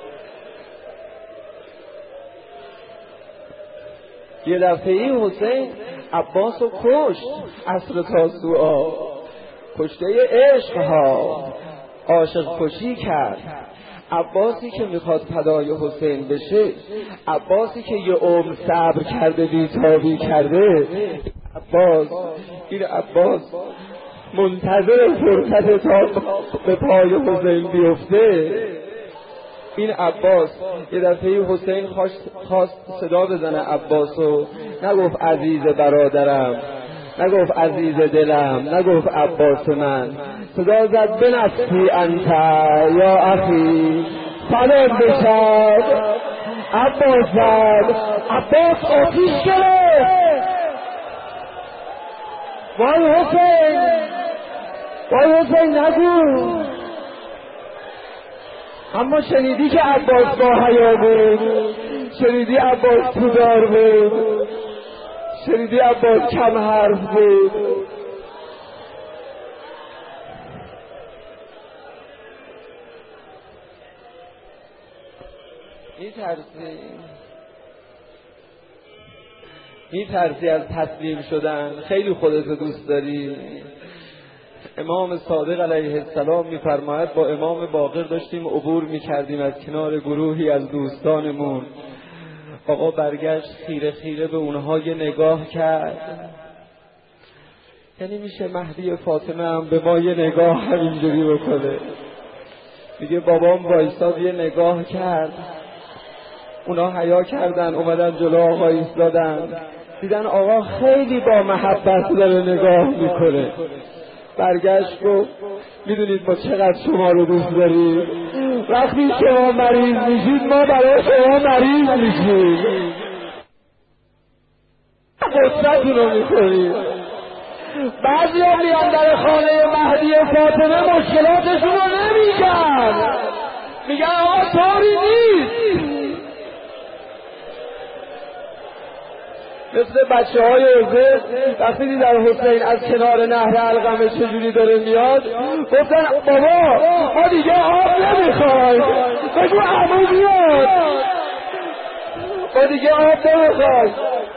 یه دفعه ای حسین عباس رو کشت، عصر تاسوعا، کشته عشق ها، عاشق کشی کرد. عباسی که میخواد فدای حسین بشه، عباسی که یه عمر صبر کرده بیتابی کرده، عباس این عباس منتظر فرصت تا به پای حسین بیفته. این عباس یه دفعه حسین خواست صدا بزنه عباسو، نگفت عزیز برادرم، نگفت عزیز دلم، نگفت عباس من، صدا زد بنفسی انت یا اخی فلان بشد. عباس زد، عباس آتیش گرفت. وای حسین، وای حسین نگو. اما شنیدی که عباس با حیا بود، شنیدی عباس پودار بود، شنیدی عباس کم حرف بود. میترسی میترسی از تسلیم شدن، خیلی خودت دوست داری. امام صادق علیه السلام میفرماید با امام باقر داشتیم عبور میکردیم از کنار گروهی از دوستانمون، آقا برگشت خیره خیره به اونها یه نگاه کرد. یعنی میشه مهدی فاطمه هم به ما یه نگاه همینجوری بکنه؟ میگه بابام وایساد یه نگاه کرد، اونا حیا کردن اومدن جلو آقا ایستادن، دیدن آقا خیلی با محبت داره نگاه میکنه. برگشت گفت میدونید ما چقدر شما رو دوست داریم، وقتی شما مریض میشید ما برای شما مریض میشیم، قصتون رو میکنیم. بعضی ها میان در خانه مهدی فاطمه مشکلاتشون رو نمیگن، میگن آقا طوری نیست. مثل بچه های عزیز وقتی دیدن حسین از کنار نهر علقمه چجوری داره میاد گفتن بابا ما دیگه آب نمیخوایم، بگو عمو بیاد، ما دیگه آب نمیخوایم.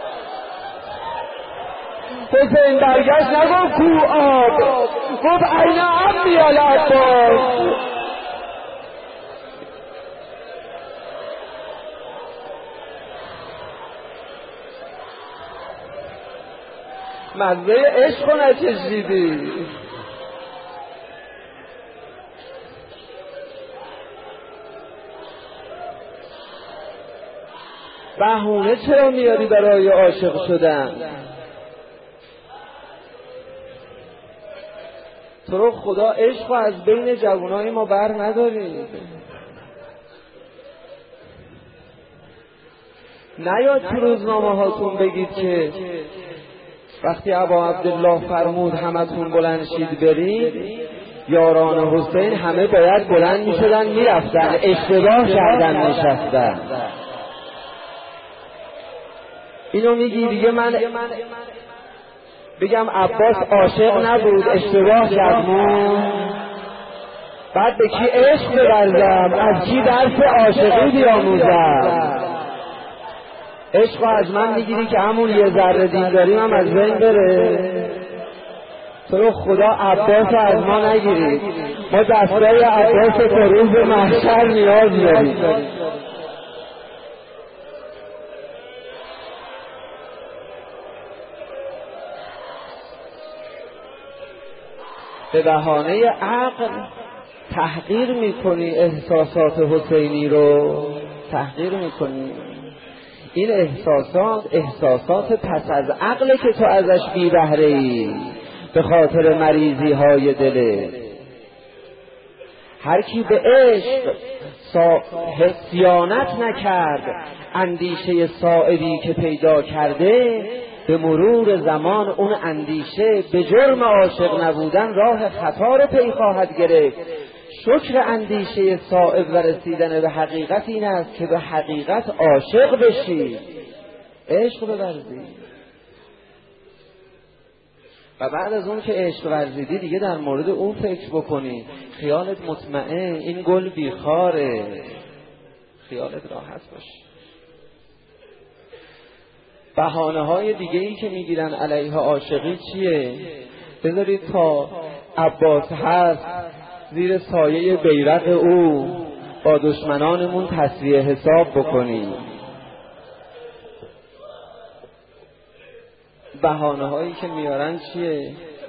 حسین برگشت نگفت کو آب، گفت عین عمی العباس. مزه عشق رو نچشیدی. بهونه چرا میاری برای عاشق شدن؟ تو رو خدا عشق رو از بین جوانای ما بر ندارید. نیاد تو روزنامه هاتون بگید که وقتی ابا عبدالله فرمود همتون بلند شید برید، یاران حسین همه باید بلند می شدن می رفتن، اشتباه کردن نشستن. اینو میگی دیگه من بگم عباس عاشق نبود اشتباه کردم، بعد به کی عشق بورزم، از کی درس عاشقی بیاموزم؟ عشق از من میگیری که همون یه ذره دین داریم هم از بین بره؟ تو رو خدا عباس از ما نگیرید، ما دستای عباس تا روز محشر نیاز داریم. به بهانه عقل تحقیر میکنی احساسات حسینی رو، تحقیر میکنی. این احساسات احساسات پس از عقله که تو ازش بی بهره ای به خاطر مریضی های دله. هر کی به عشق صیانت نکرد اندیشه صائبی که پیدا کرده، به مرور زمان اون اندیشه به جرم عاشق نبودن راه خطا رو پی خواهد گرفت. شکر اندیشه صائب و رسیدن به حقیقت این است که به حقیقت عاشق بشی، عشق بورزی. و بعد از اون که عشق ورزیدی دیگه در مورد اون فکر بکنی، خیالت مطمئن، این گل بیخاره، خیالت راحت باش. بهانه های دیگه ای که میگیرن علیه عاشقی چیه؟ بذارید تا عباس هست زیر سایه بیرق او با دشمنانمون تسویه حساب بکنیم. بهانه هایی که میارن چیه؟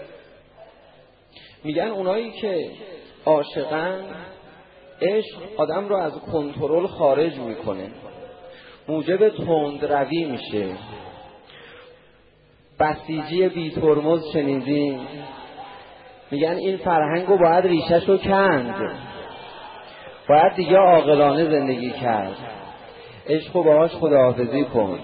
میگن اونایی که عاشقن، عشق آدم رو از کنترل خارج میکنه، موجب تندروی میشه. بسیجی بی ترمز شنیدین؟ میگن این فرهنگ رو باید ریشش رو کند، باید دیگه عاقلانه زندگی کرد، عشق رو باهاش خداحافظی کن.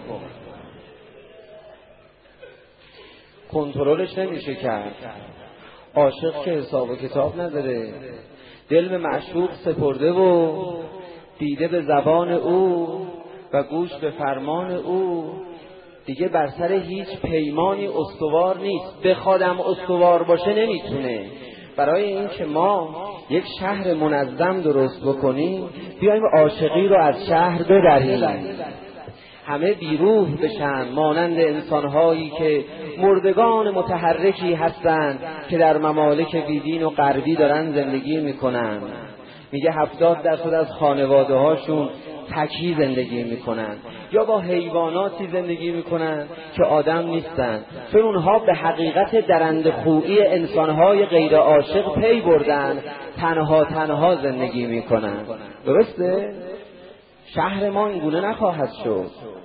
کنترلش نمیشه کرد. عاشق که حساب و کتاب نداره، دل به معشوق سپرده و دیده به زبان او و گوش به فرمان او، دیگه بر سر هیچ پیمانی استوار نیست. بخوادم استوار باشه نمیتونه. برای این که ما یک شهر منظم درست بکنیم، بیایم عاشقی رو از شهر ببریم، همه بیروح بشن، مانند انسانهایی که مردگان متحرکی هستند که در ممالک بیدین و غربی دارن زندگی میکنن. میگه هفتاد درصد از خانواده هاشون تکی زندگی میکنن یا با حیواناتی زندگی میکنن که آدم نیستن، چون اونها به حقیقت درندخویی انسانهای غیر عاشق پی بردن، تنها تنها زندگی میکنن. درسته؟ شهر ما اینگونه نخواهد شد.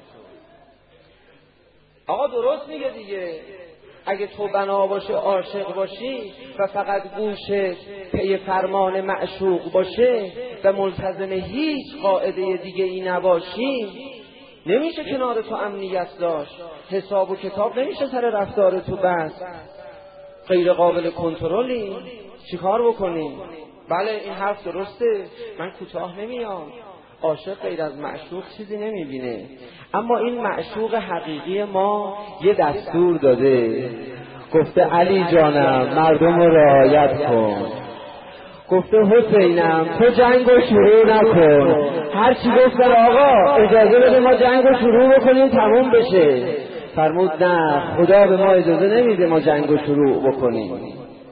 آقا درست میگه دیگه، اگه تو بنا باشه عاشق باشی و فقط گوشت پی فرمان معشوق باشه و ملتزم هیچ قاعده دیگه ای نباشی، نمیشه کنار تو امنیت داشت، حساب و کتاب نمیشه سر رفتار تو بس، غیر قابل کنترلی. چی کار بکنیم؟ بله این حرف درسته، من کوتاه نمیام، عاشق غیر از معشوق چیزی نمیبینه. اما این معشوق حقیقی ما یه دستور داده، گفته علی جانم مردم رو رعایت کن، گفته حسینم تو جنگ رو شروع نکن. هرچی گفتن آقا اجازه بده ما جنگ رو شروع بکنیم تموم بشه، فرمود نه، خدا به ما اجازه نمیده ما جنگ رو شروع بکنیم.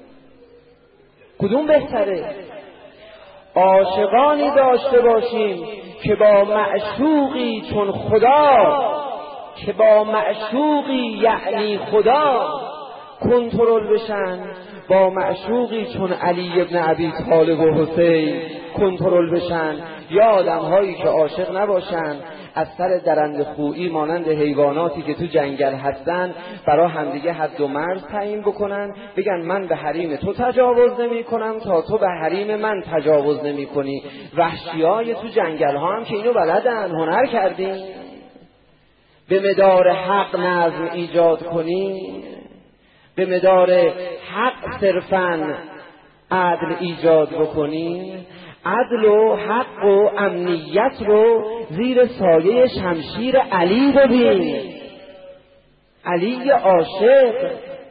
کدوم بهتره؟ عاشقانی داشته باشیم که با معشوقی چون خدا، که با معشوقی یعنی خدا کنترل بشن، با معشوقی چون علی ابن ابی طالب و حسین کنترل بشن. یا آدم هایی که عاشق نباشن، از سر درنده خویی مانند حیواناتی که تو جنگل هستن برای همدیگه حد و مرز تعیین بکنن، بگن من به حریم تو تجاوز نمی کنم تا تو به حریم من تجاوز نمی کنی. وحشیای تو جنگل ها هم که اینو بلدن، هنر کردیم. به مدار حق نظم ایجاد کنی، به مدار حق صرفاً عدل ایجاد بکنی. عدل و حق و امنیت رو زیر سایه شمشیر علی ببین، علی عاشق.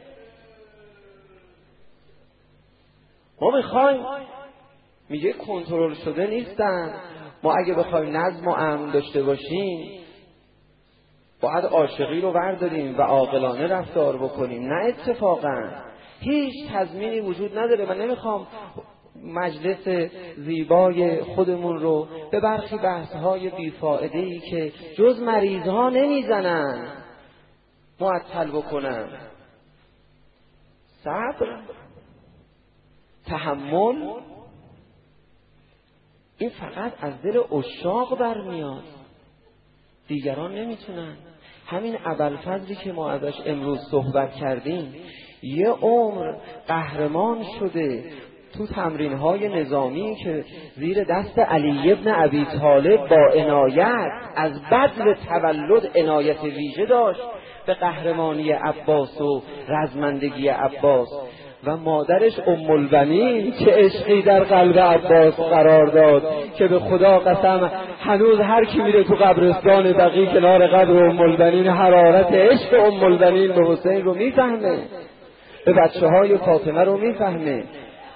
ما میخوایم، میگه کنترل شده نیستن. ما اگه بخوایم نظم و امن داشته باشیم باید عاشقی رو برداریم و عاقلانه رفتار بکنیم، نه اتفاقا. هیچ تضمینی وجود نداره. من نمیخوام مجلس زیبای خودمون رو به برخی بحث‌های بیفائده‌ای که جز مریض‌ها نمیزنن معطل بکنم. صبر، تحمل، این فقط از دل عشاق برمیاد، دیگران نمیتونن. همین ابوالفضلی که ما ازش امروز صحبت کردیم یه عمر قهرمان شده تو تمرین‌های نظامی که زیر دست علی ابن ابی طالب با عنایت از بدو تولد عنایت ویژه داشت به قهرمانی عباس و رزمندگی عباس. و مادرش ام البنین چه عشقی در قلب عباس قرار داد که به خدا قسم هنوز هر کی میره تو قبرستان بقیع کنار قبر ام البنین حرارت عشق ام البنین به حسین رو میفهمه، به بچه های فاطمه رو میفهمه.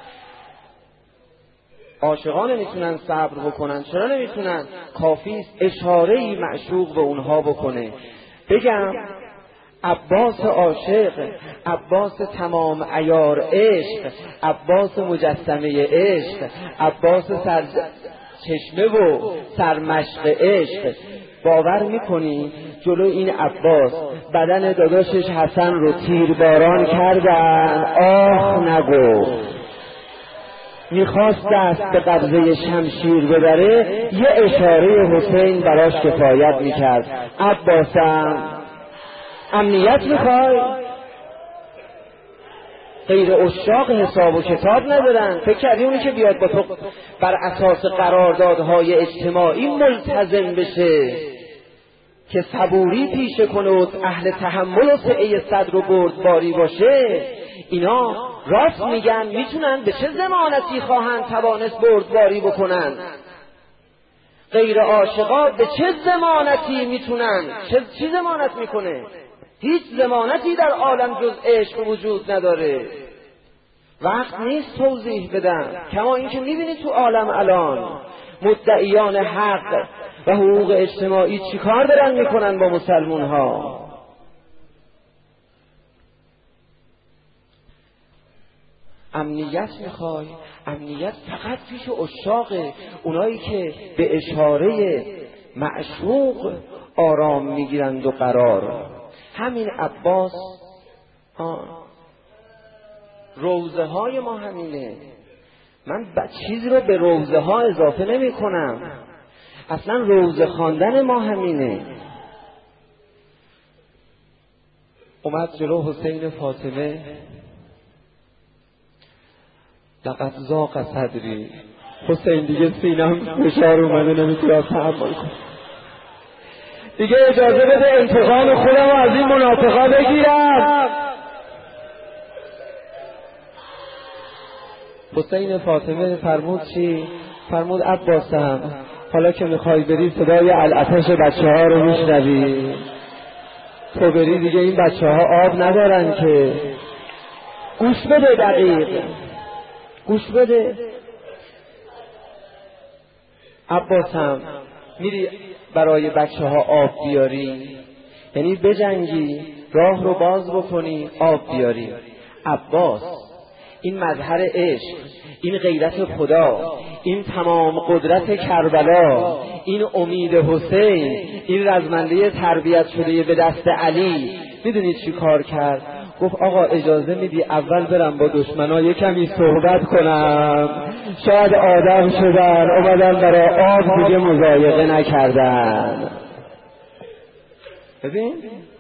عاشقان نمیتونن صبر بکنن. چرا نمیتونن؟ کافیست اشاره‌ای معشوق به اونها بکنه. بگم عباس عاشق، عباس تمام عیار عشق، عباس مجسمه عشق، عباس سر چشمه و سرمشق عشق. باور میکنی جلو این عباس بدن داداشش حسن رو تیرباران کردن، آه نگو. میخواست دست به قبضه شمشیر ببره، یه اشاره حسین براش کفایت میکرد. عباسم امنیت میخوای؟ غیر عشاق حساب و کتاب ندارن. فکر کردی اونی که بیاد با تو بر اساس قراردادهای اجتماعی ملتزم بشه که صبوری پیشه کنه و اهل تحمل و سعه صدر و بردباری باشه، اینا راست میگن میتونن به چه ضمانتی خواهند توانست بردباری بکنن؟ غیر عاشقا به چه ضمانتی میتونن؟ چه چی ضمانت میکنه؟ هیچ ضمانتی در عالم جز عشق وجود نداره. وقت نیست توضیح بدم، کما اینکه میبینی تو عالم الان مدعیان حق و حقوق اجتماعی چیکار دارن میکنن با مسلمون ها. امنیت میخوای؟ امنیت فقط پیش عشاقه، اونایی که به اشاره معشوق آرام میگیرند و قرار. همین عباس روزه های ما همینه. من چیزی رو به روزه ها اضافه نمی کنم، اصلا روزه خواندن ما همینه. اومد جلو حسین فاطمه، لقد ضاق صدری. حسین دیگه سینم فشار اومده، نمیتونم تحمل کنم دیگه، اجازه بده انتقام خودم از این منافقا بگیرم. حسین فاطمه فرمود چی؟ فرمود عباسم حالا که میخوای بری صدای العطش بچه ها رو میشنوی، تو بری دیگه این بچه ها آب ندارن که. گوش بده دقیق، گوش بده. عباسم میری برای بچه ها آب بیاری، یعنی بجنگی، راه رو باز بکنی، آب بیاری. عباس این مظهر عشق، این غیرت خدا، این تمام قدرت کربلا، این امید حسین، این رزمنده تربیت شده به دست علی، میدونید چی کار کرد؟ گفت آقا اجازه میدی اول برم با دشمنا یه کمی صحبت کنم، شاید آدم شدن اومدن برای آب دیگه مضایقه نکردن. ببین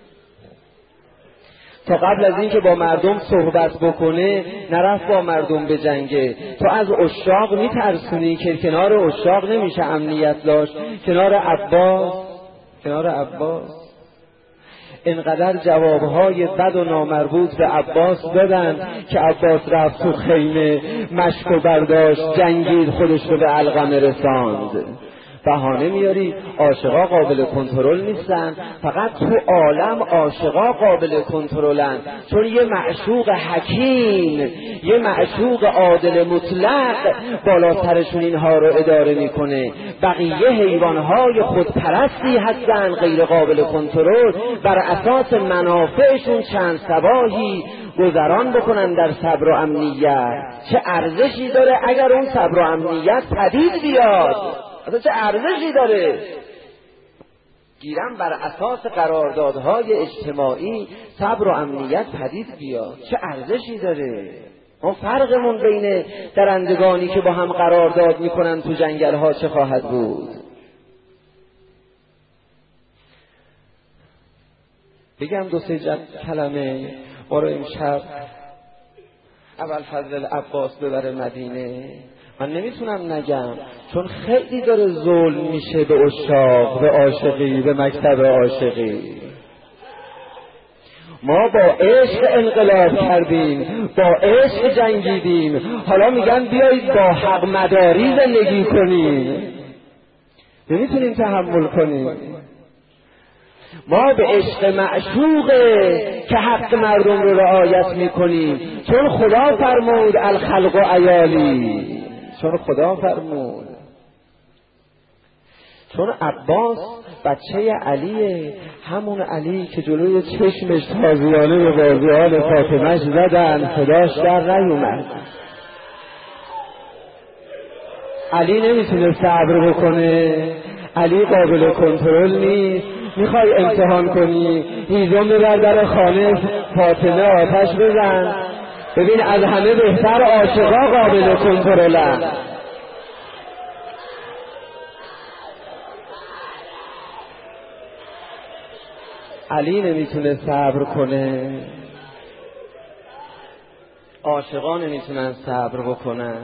تا قبل از این که با مردم صحبت بکنه نرفت با مردم بجنگه. تو از عشاق میترسونی که کنار عشاق نمیشه امنیت داشت. کنار عباس، کنار عباس اینقدر جوابهای بد و نامربوط به عباس دادن که عباس رفت تو خیمه، مشک و برداشت، جنگید، خودش رو به علقمه رساند. بهانه میاری عاشقا قابل کنترل نیستن، فقط تو عالم عاشقا قابل کنترلن، چون یه معشوق حکیم، یه معشوق عادل مطلق بالاترشون اینها رو اداره میکنه. بقیه حیوانهای خودپرستی هستن غیر قابل کنترل، بر اساس منافعشون چند صباحی گذران بکنن در صبر و امنیت. چه ارزشی داره اگر اون صبر و امنیت پدید بیاد؟ اصلا چه ارزشی داره؟ گیرم بر اساس قراردادهای اجتماعی صبر و امنیت پدید بیاد، چه ارزشی داره؟ ما فرقمون بین درندگانی که با هم قرارداد میکنن تو جنگل ها چه خواهد بود؟ بگم دو سه کلمه. ما رو امشب ابوالفضل عباس ببره مدینه. من نمیتونم نگم چون خیلی داره ظلم میشه به عشاق، به عاشقی، به مکتب عاشقی. ما با عشق انقلاب کردیم، با عشق جنگیدیم، حالا میگن بیایید با حق مداری زندگی کنیم. نمیتونیم تحمل کنیم. ما به عشق معشوقه که حق مردم رو رعایت میکنیم، چون خدا فرمود الخلق و عیالی، چون خدا فرمود. چون عباس بچه علیه، همون علی که جلوی چشمش تازیانه به بازیان فاطمه‌اش زدن، صداش در نیومد. علی نمیتونه صبر بکنه، علی قابل کنترل نیست. میخوای امتحان کنی، هیزم ببر در خانه فاطمه آتش بزن، ببین از همه بهتر عاشقا قابل کنترلن. علی نمیتونه صبر کنه، عاشقا نمیتونن صبر بکنن.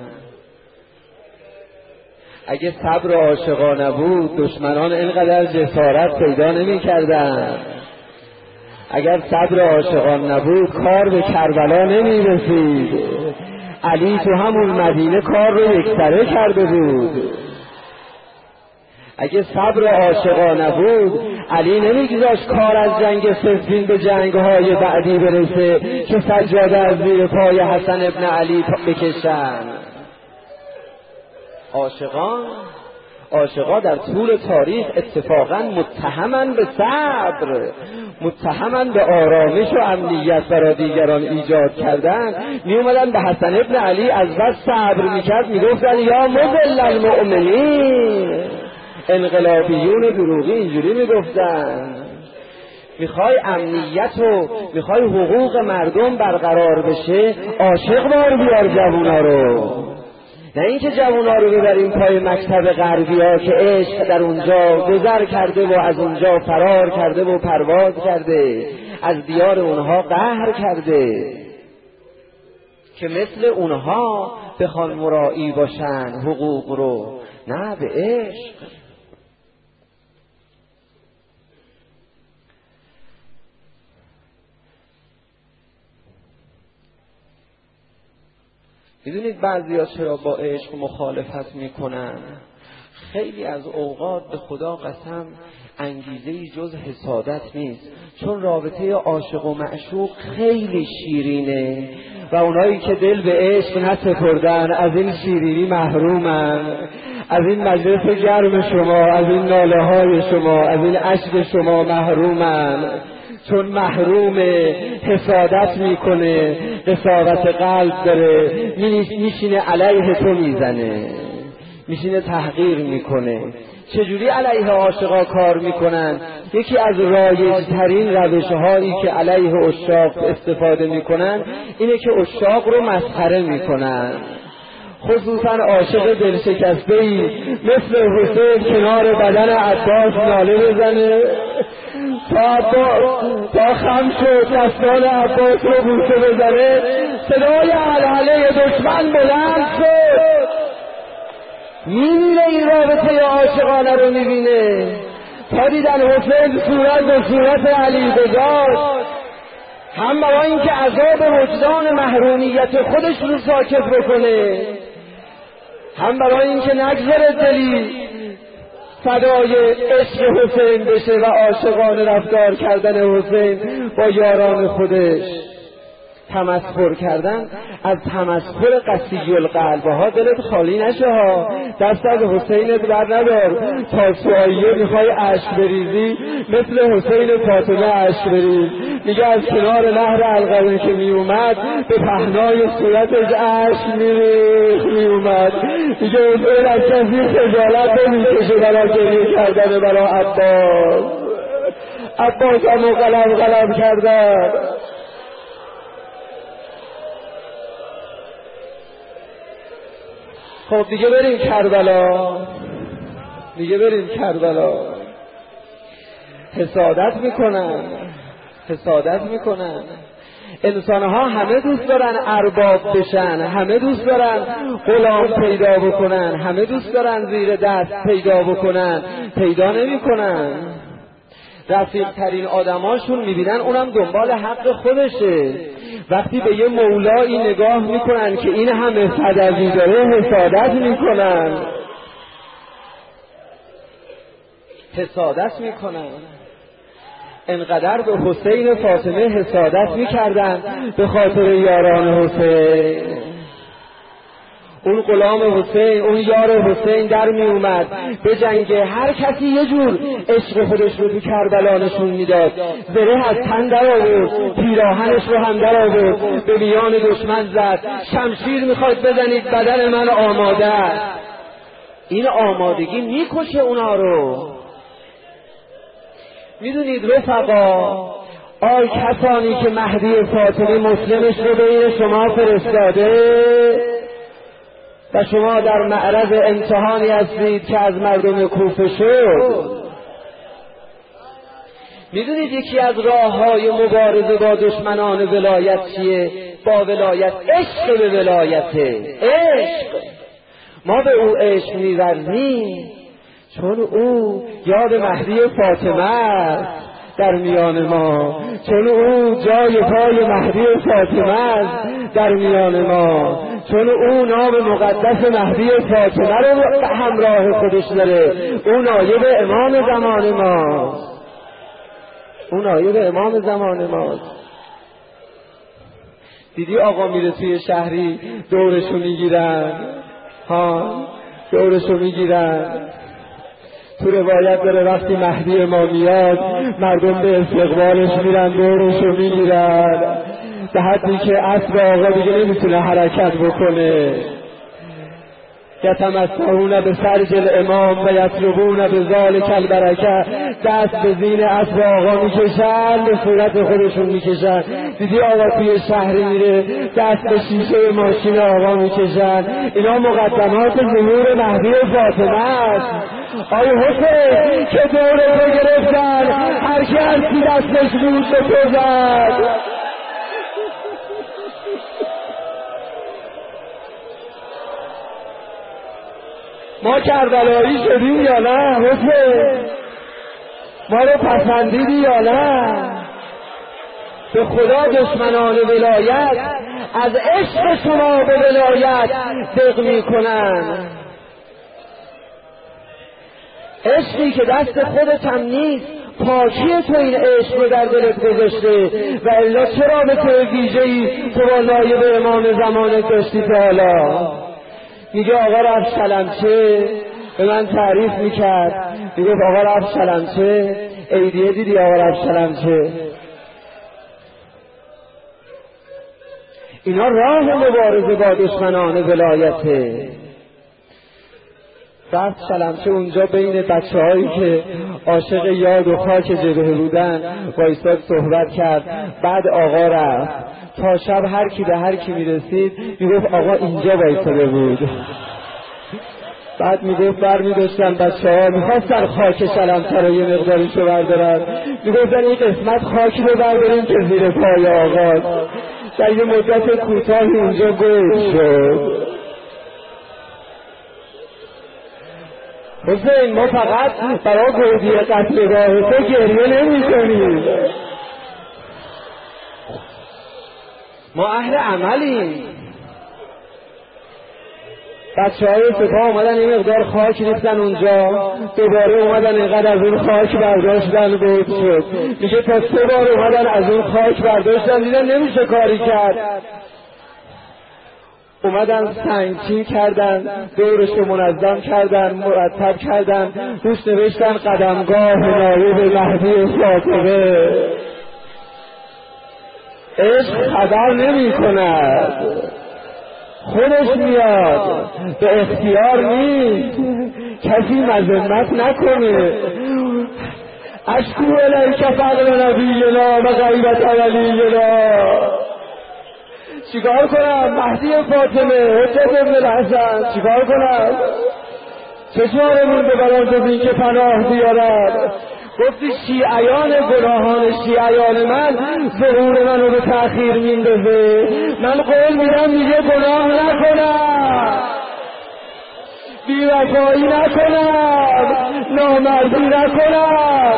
اگه صبر عاشقا نبود دشمنان اینقدر جسارت پیدا نمی کردن. اگر صبر عاشقان نبود کار به کربلا نمی رسید. علی تو همون مدینه کار رو یکسره کرده بود. اگه صبر عاشقا نبود علی نمیگذاشت کار از جنگ صفین به جنگهای بعدی برسه که سجاده از زیر پای حسن ابن علی بکشن. عاشقان عاشقا در طول تاریخ اتفاقا متهمن به صبر، متهمن به آرامش و امنیت برای دیگران ایجاد کردن. می اومدن به حسن ابن علی از بس صبر میکرد میگفتن یا مذل المؤمنین. انقلابیون دروغی اینجوری میگفتن. میخوای امنیت و میخوای حقوق مردم برقرار بشه، عاشق بار بیار جوونا رو، نه اینکه جوونا رو ببریم پای مکتب غربی ها که عشق در اونجا گذر کرده و از اونجا فرار کرده و پرواز کرده، از دیار اونها قهر کرده، که مثل اونها بخوان مراعی باشن حقوق رو، نه به عشق. میدونید بعضیا چرا با عشق مخالفت میکنن؟ خیلی از اوقات به خدا قسم انگیزه‌ای جز حسادت نیست، چون رابطه عاشق و معشوق خیلی شیرینه و اونایی که دل به عشق نسپردن از این شیرینی محرومن، از این مجلس گرم شما، از این ناله های شما، از این عشق شما محرومن، چون محروم حسادت میکنه، قساوت قلب داره، میشینه علیه تو میزنه، میشینه تحقیر میکنه. چجوری علیه عاشقا کار میکنن؟ یکی از رایج‌ترین روش‌هایی که علیه عشاق استفاده میکنن اینه که عشاق رو مسخره میکنن، خصوصا عاشق دلشکسته‌ای مثل حسین کنار بدن عباس ناله بزنه تا عباس تا خم شد دستان عباس رو بوسه بزنه، صدای هلهله دشمن بلند شد، میبینه این رابطه عاشقانه رو میبینه، تا دیدن حسین صورت به صورت علی گذاشت، هم برای اینکه عذاب وجدان محرومیت خودش رو ساکت بکنه، هم برای اینکه نگذره دلی فدای عشق حسین بشه و عاشقانه رفتار کردن حسین با یاران خودش. تمسخر کردن از تمسخر قسی القلب ها دلت خالی نشه ها، دست از حسینت بر ندار، تا سوایه میخوای عشق بریزی مثل حسین فاطمه عشق بریز. میگه از کنار نهر القرن که میومد به پهنای صورتش عشق میریخ میومد. میگه حسین از کسی خجالت نمیکشه برای گریه کردن برای عباس. عباس همو قلم قلم کردن. خب دیگه بریم کربلا، دیگه بریم کربلا. حسادت میکنن، حسادت میکنن. انسانها همه دوست دارن ارباب بشن، همه دوست دارن غلام پیدا بکنن، همه دوست دارن زیر دست پیدا بکنن، پیدا نمیکنن. رفیق ترین آدماشون میبینن اونم دنبال حق خودشه. وقتی به یه مولایی نگاه میکنن که این همه فدوی داره حسادت میکنن، حسادت میکنن. انقدر به حسین فاطمه حسادت میکردن به خاطر یاران حسین. اون غلام حسین، اون یار حسین در می اومد به جنگ، هر کسی یه جور عشق خودش رو تو کربلا نشون میداد. زره از تن در آورد، پیراهنش رو هم در آورد، به میان دشمن زد. شمشیر میخواد بزنید، بدن من آماده است. این آمادگی میکشه اونا رو. میدونید رفقا، آی کسانی که مهدی فاطمی مسلمش رو بین شما فرستاده و شما در معرض امتحانی هستید که از مردم کوفه شد، میدونید یکی از راههای مبارزه با دشمنان ولایت چیه؟ با ولایت عشق به ولایته. عشق، ما به او عشق می‌ورزیم چون او یاد مهدی فاطمه است در میان ما، چون او جای پای مهدی فاطمه است در میان ما، چون او نام مقدس مهدی فاطمه رو همراه خودش داره. او نایب امام زمان ماست، او نایب امام زمان ماست. دیدی آقا میره توی شهری دورشو میگیرن، ها دورشو میگیرن. تو روایت داره وقتی مهدی ما میاد مردم به استقبالش میرن، دورشو میگیرن، به حدی که اسب آقا دیگه نمیتونه حرکت بکنه. یتمسحون به سرج الامام و یطلبون به ذالک البرکه. دست به زین اسب آقا میکشن، به صورت خودشون میکشن. دیدی آقا توی شهری میره دست به شیشه ماشین آقا میکشن. اینا مقدمات ظهور مهدی فاطمه است. آی حسین که دوره رو گرفتن، هر کی هستی دستش بود به تو زد. ما کربلایی شدیم یا نه حسین؟ ما رو پسندیدی یا نه؟ به خدا دشمنان ولایت از عشق شما به ولایت دق میکنن. عشقی که دست خودت هم نیست، پاکی تو این عشق رو در دلت گذاشته و الا چرا به تو ویژه‌ای تو با نایب امام زمانت داشتی تا حالا؟ میگه آقا رفت شلمچه به من تعریف میکرد، میگه آقا رفت شلمچه، عیدیه دیدی آقا رفت شلمچه؟ اینا راه مبارزه با دشمنان ولایته. رفت شلمچه، اونجا بین بچه هایی که عاشق یاد و خاک جبهه بودن وایساد صحبت کرد. بعد آقا رفت، تا شب هر کی به هر کی میرسید میگفت آقا اینجا وایساده بود. بعد میگفت بر میداشتن بچه ها میخواستن خاک شلمچه رو یه مقداریشو بردارن، میگفتن این قسمت خاکی رو برداریم که زیر پای آقاست. در یه مدت کوتاهی اونجا گوش شد. حسین ما فقط برای گودی قتلگاه تو گریه نمی کنیم، ما اهل عملیم. بچه های سپاه اومدن این مقدار خاک ریختن اونجا، دوباره اومدن اینقدر از اون خاک برداشتن بود شد. میگه تا سه بار اومدن از اون خاک برداشتن، دیدن نمیشه کاری کرد. اومدن سنگچین کردن، دورش رو منظم کردن، مرتب کردن، روش نوشتن قدمگاه نایب مهدی فاطمه. عشق خبر نمی کند، خودش میاد، به اختیار نیست، کسی مذمت نکنه. اشکو الیک فقر نبینا و غیبت ولینا. چیکار کنم؟ مهدی فاطمه، حجت ابن الحسن، چیکار کنم؟ چشمانمون به برام جز این که پناه بیارد. گفتی شیعیان گناهان شیعیان من ظهور منو به تأخیر میندازه. من قول میدم دیگه گناه نکنم، بی‌وفایی نکنم، نامردی نکنم.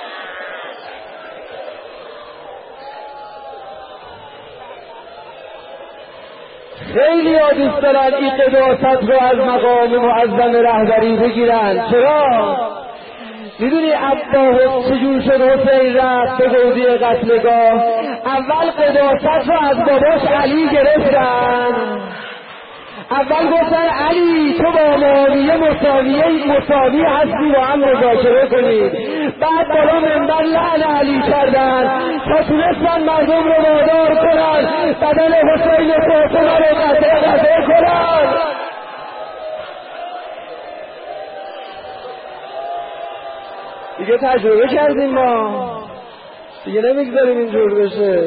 خیلی ها دوست دارن این قداست رو از مقام معظم رهبری بگیرن. چرا؟ میدونی عباس چجور شد حسین رفت به گودی قتلگاه؟ اول قداست رو از باباش علی گرفتن. اول گفتن علی تو با معاویه مساویه مساوی هستی، با هم مذاکره کنید. بعد بالا منبر لعن علی کردن تا تونستن مردم رو وادار کنن بدن حسین فاطمه رو قطع قطع کنن. دیگه تجربه کردیم ما، دیگه نمیگذاریم اینجور بشه.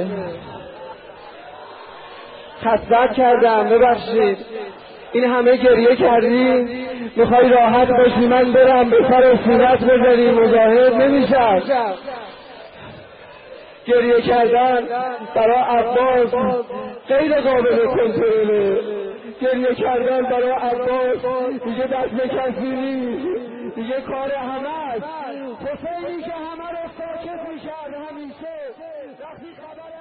خطبت کردم، ببخشید این همه گریه کردی، میخوای راحت باشی من برم به سر سینت بزنی، مجاهد نمیشم. گریه کردن برای عباس غیر قابل کنترله. گریه کردن برای عباس دیگه دست به کسی نیست، دیگه کار همه است. حسینی که همه رو ساکت میکرد همیشه وقتی خبر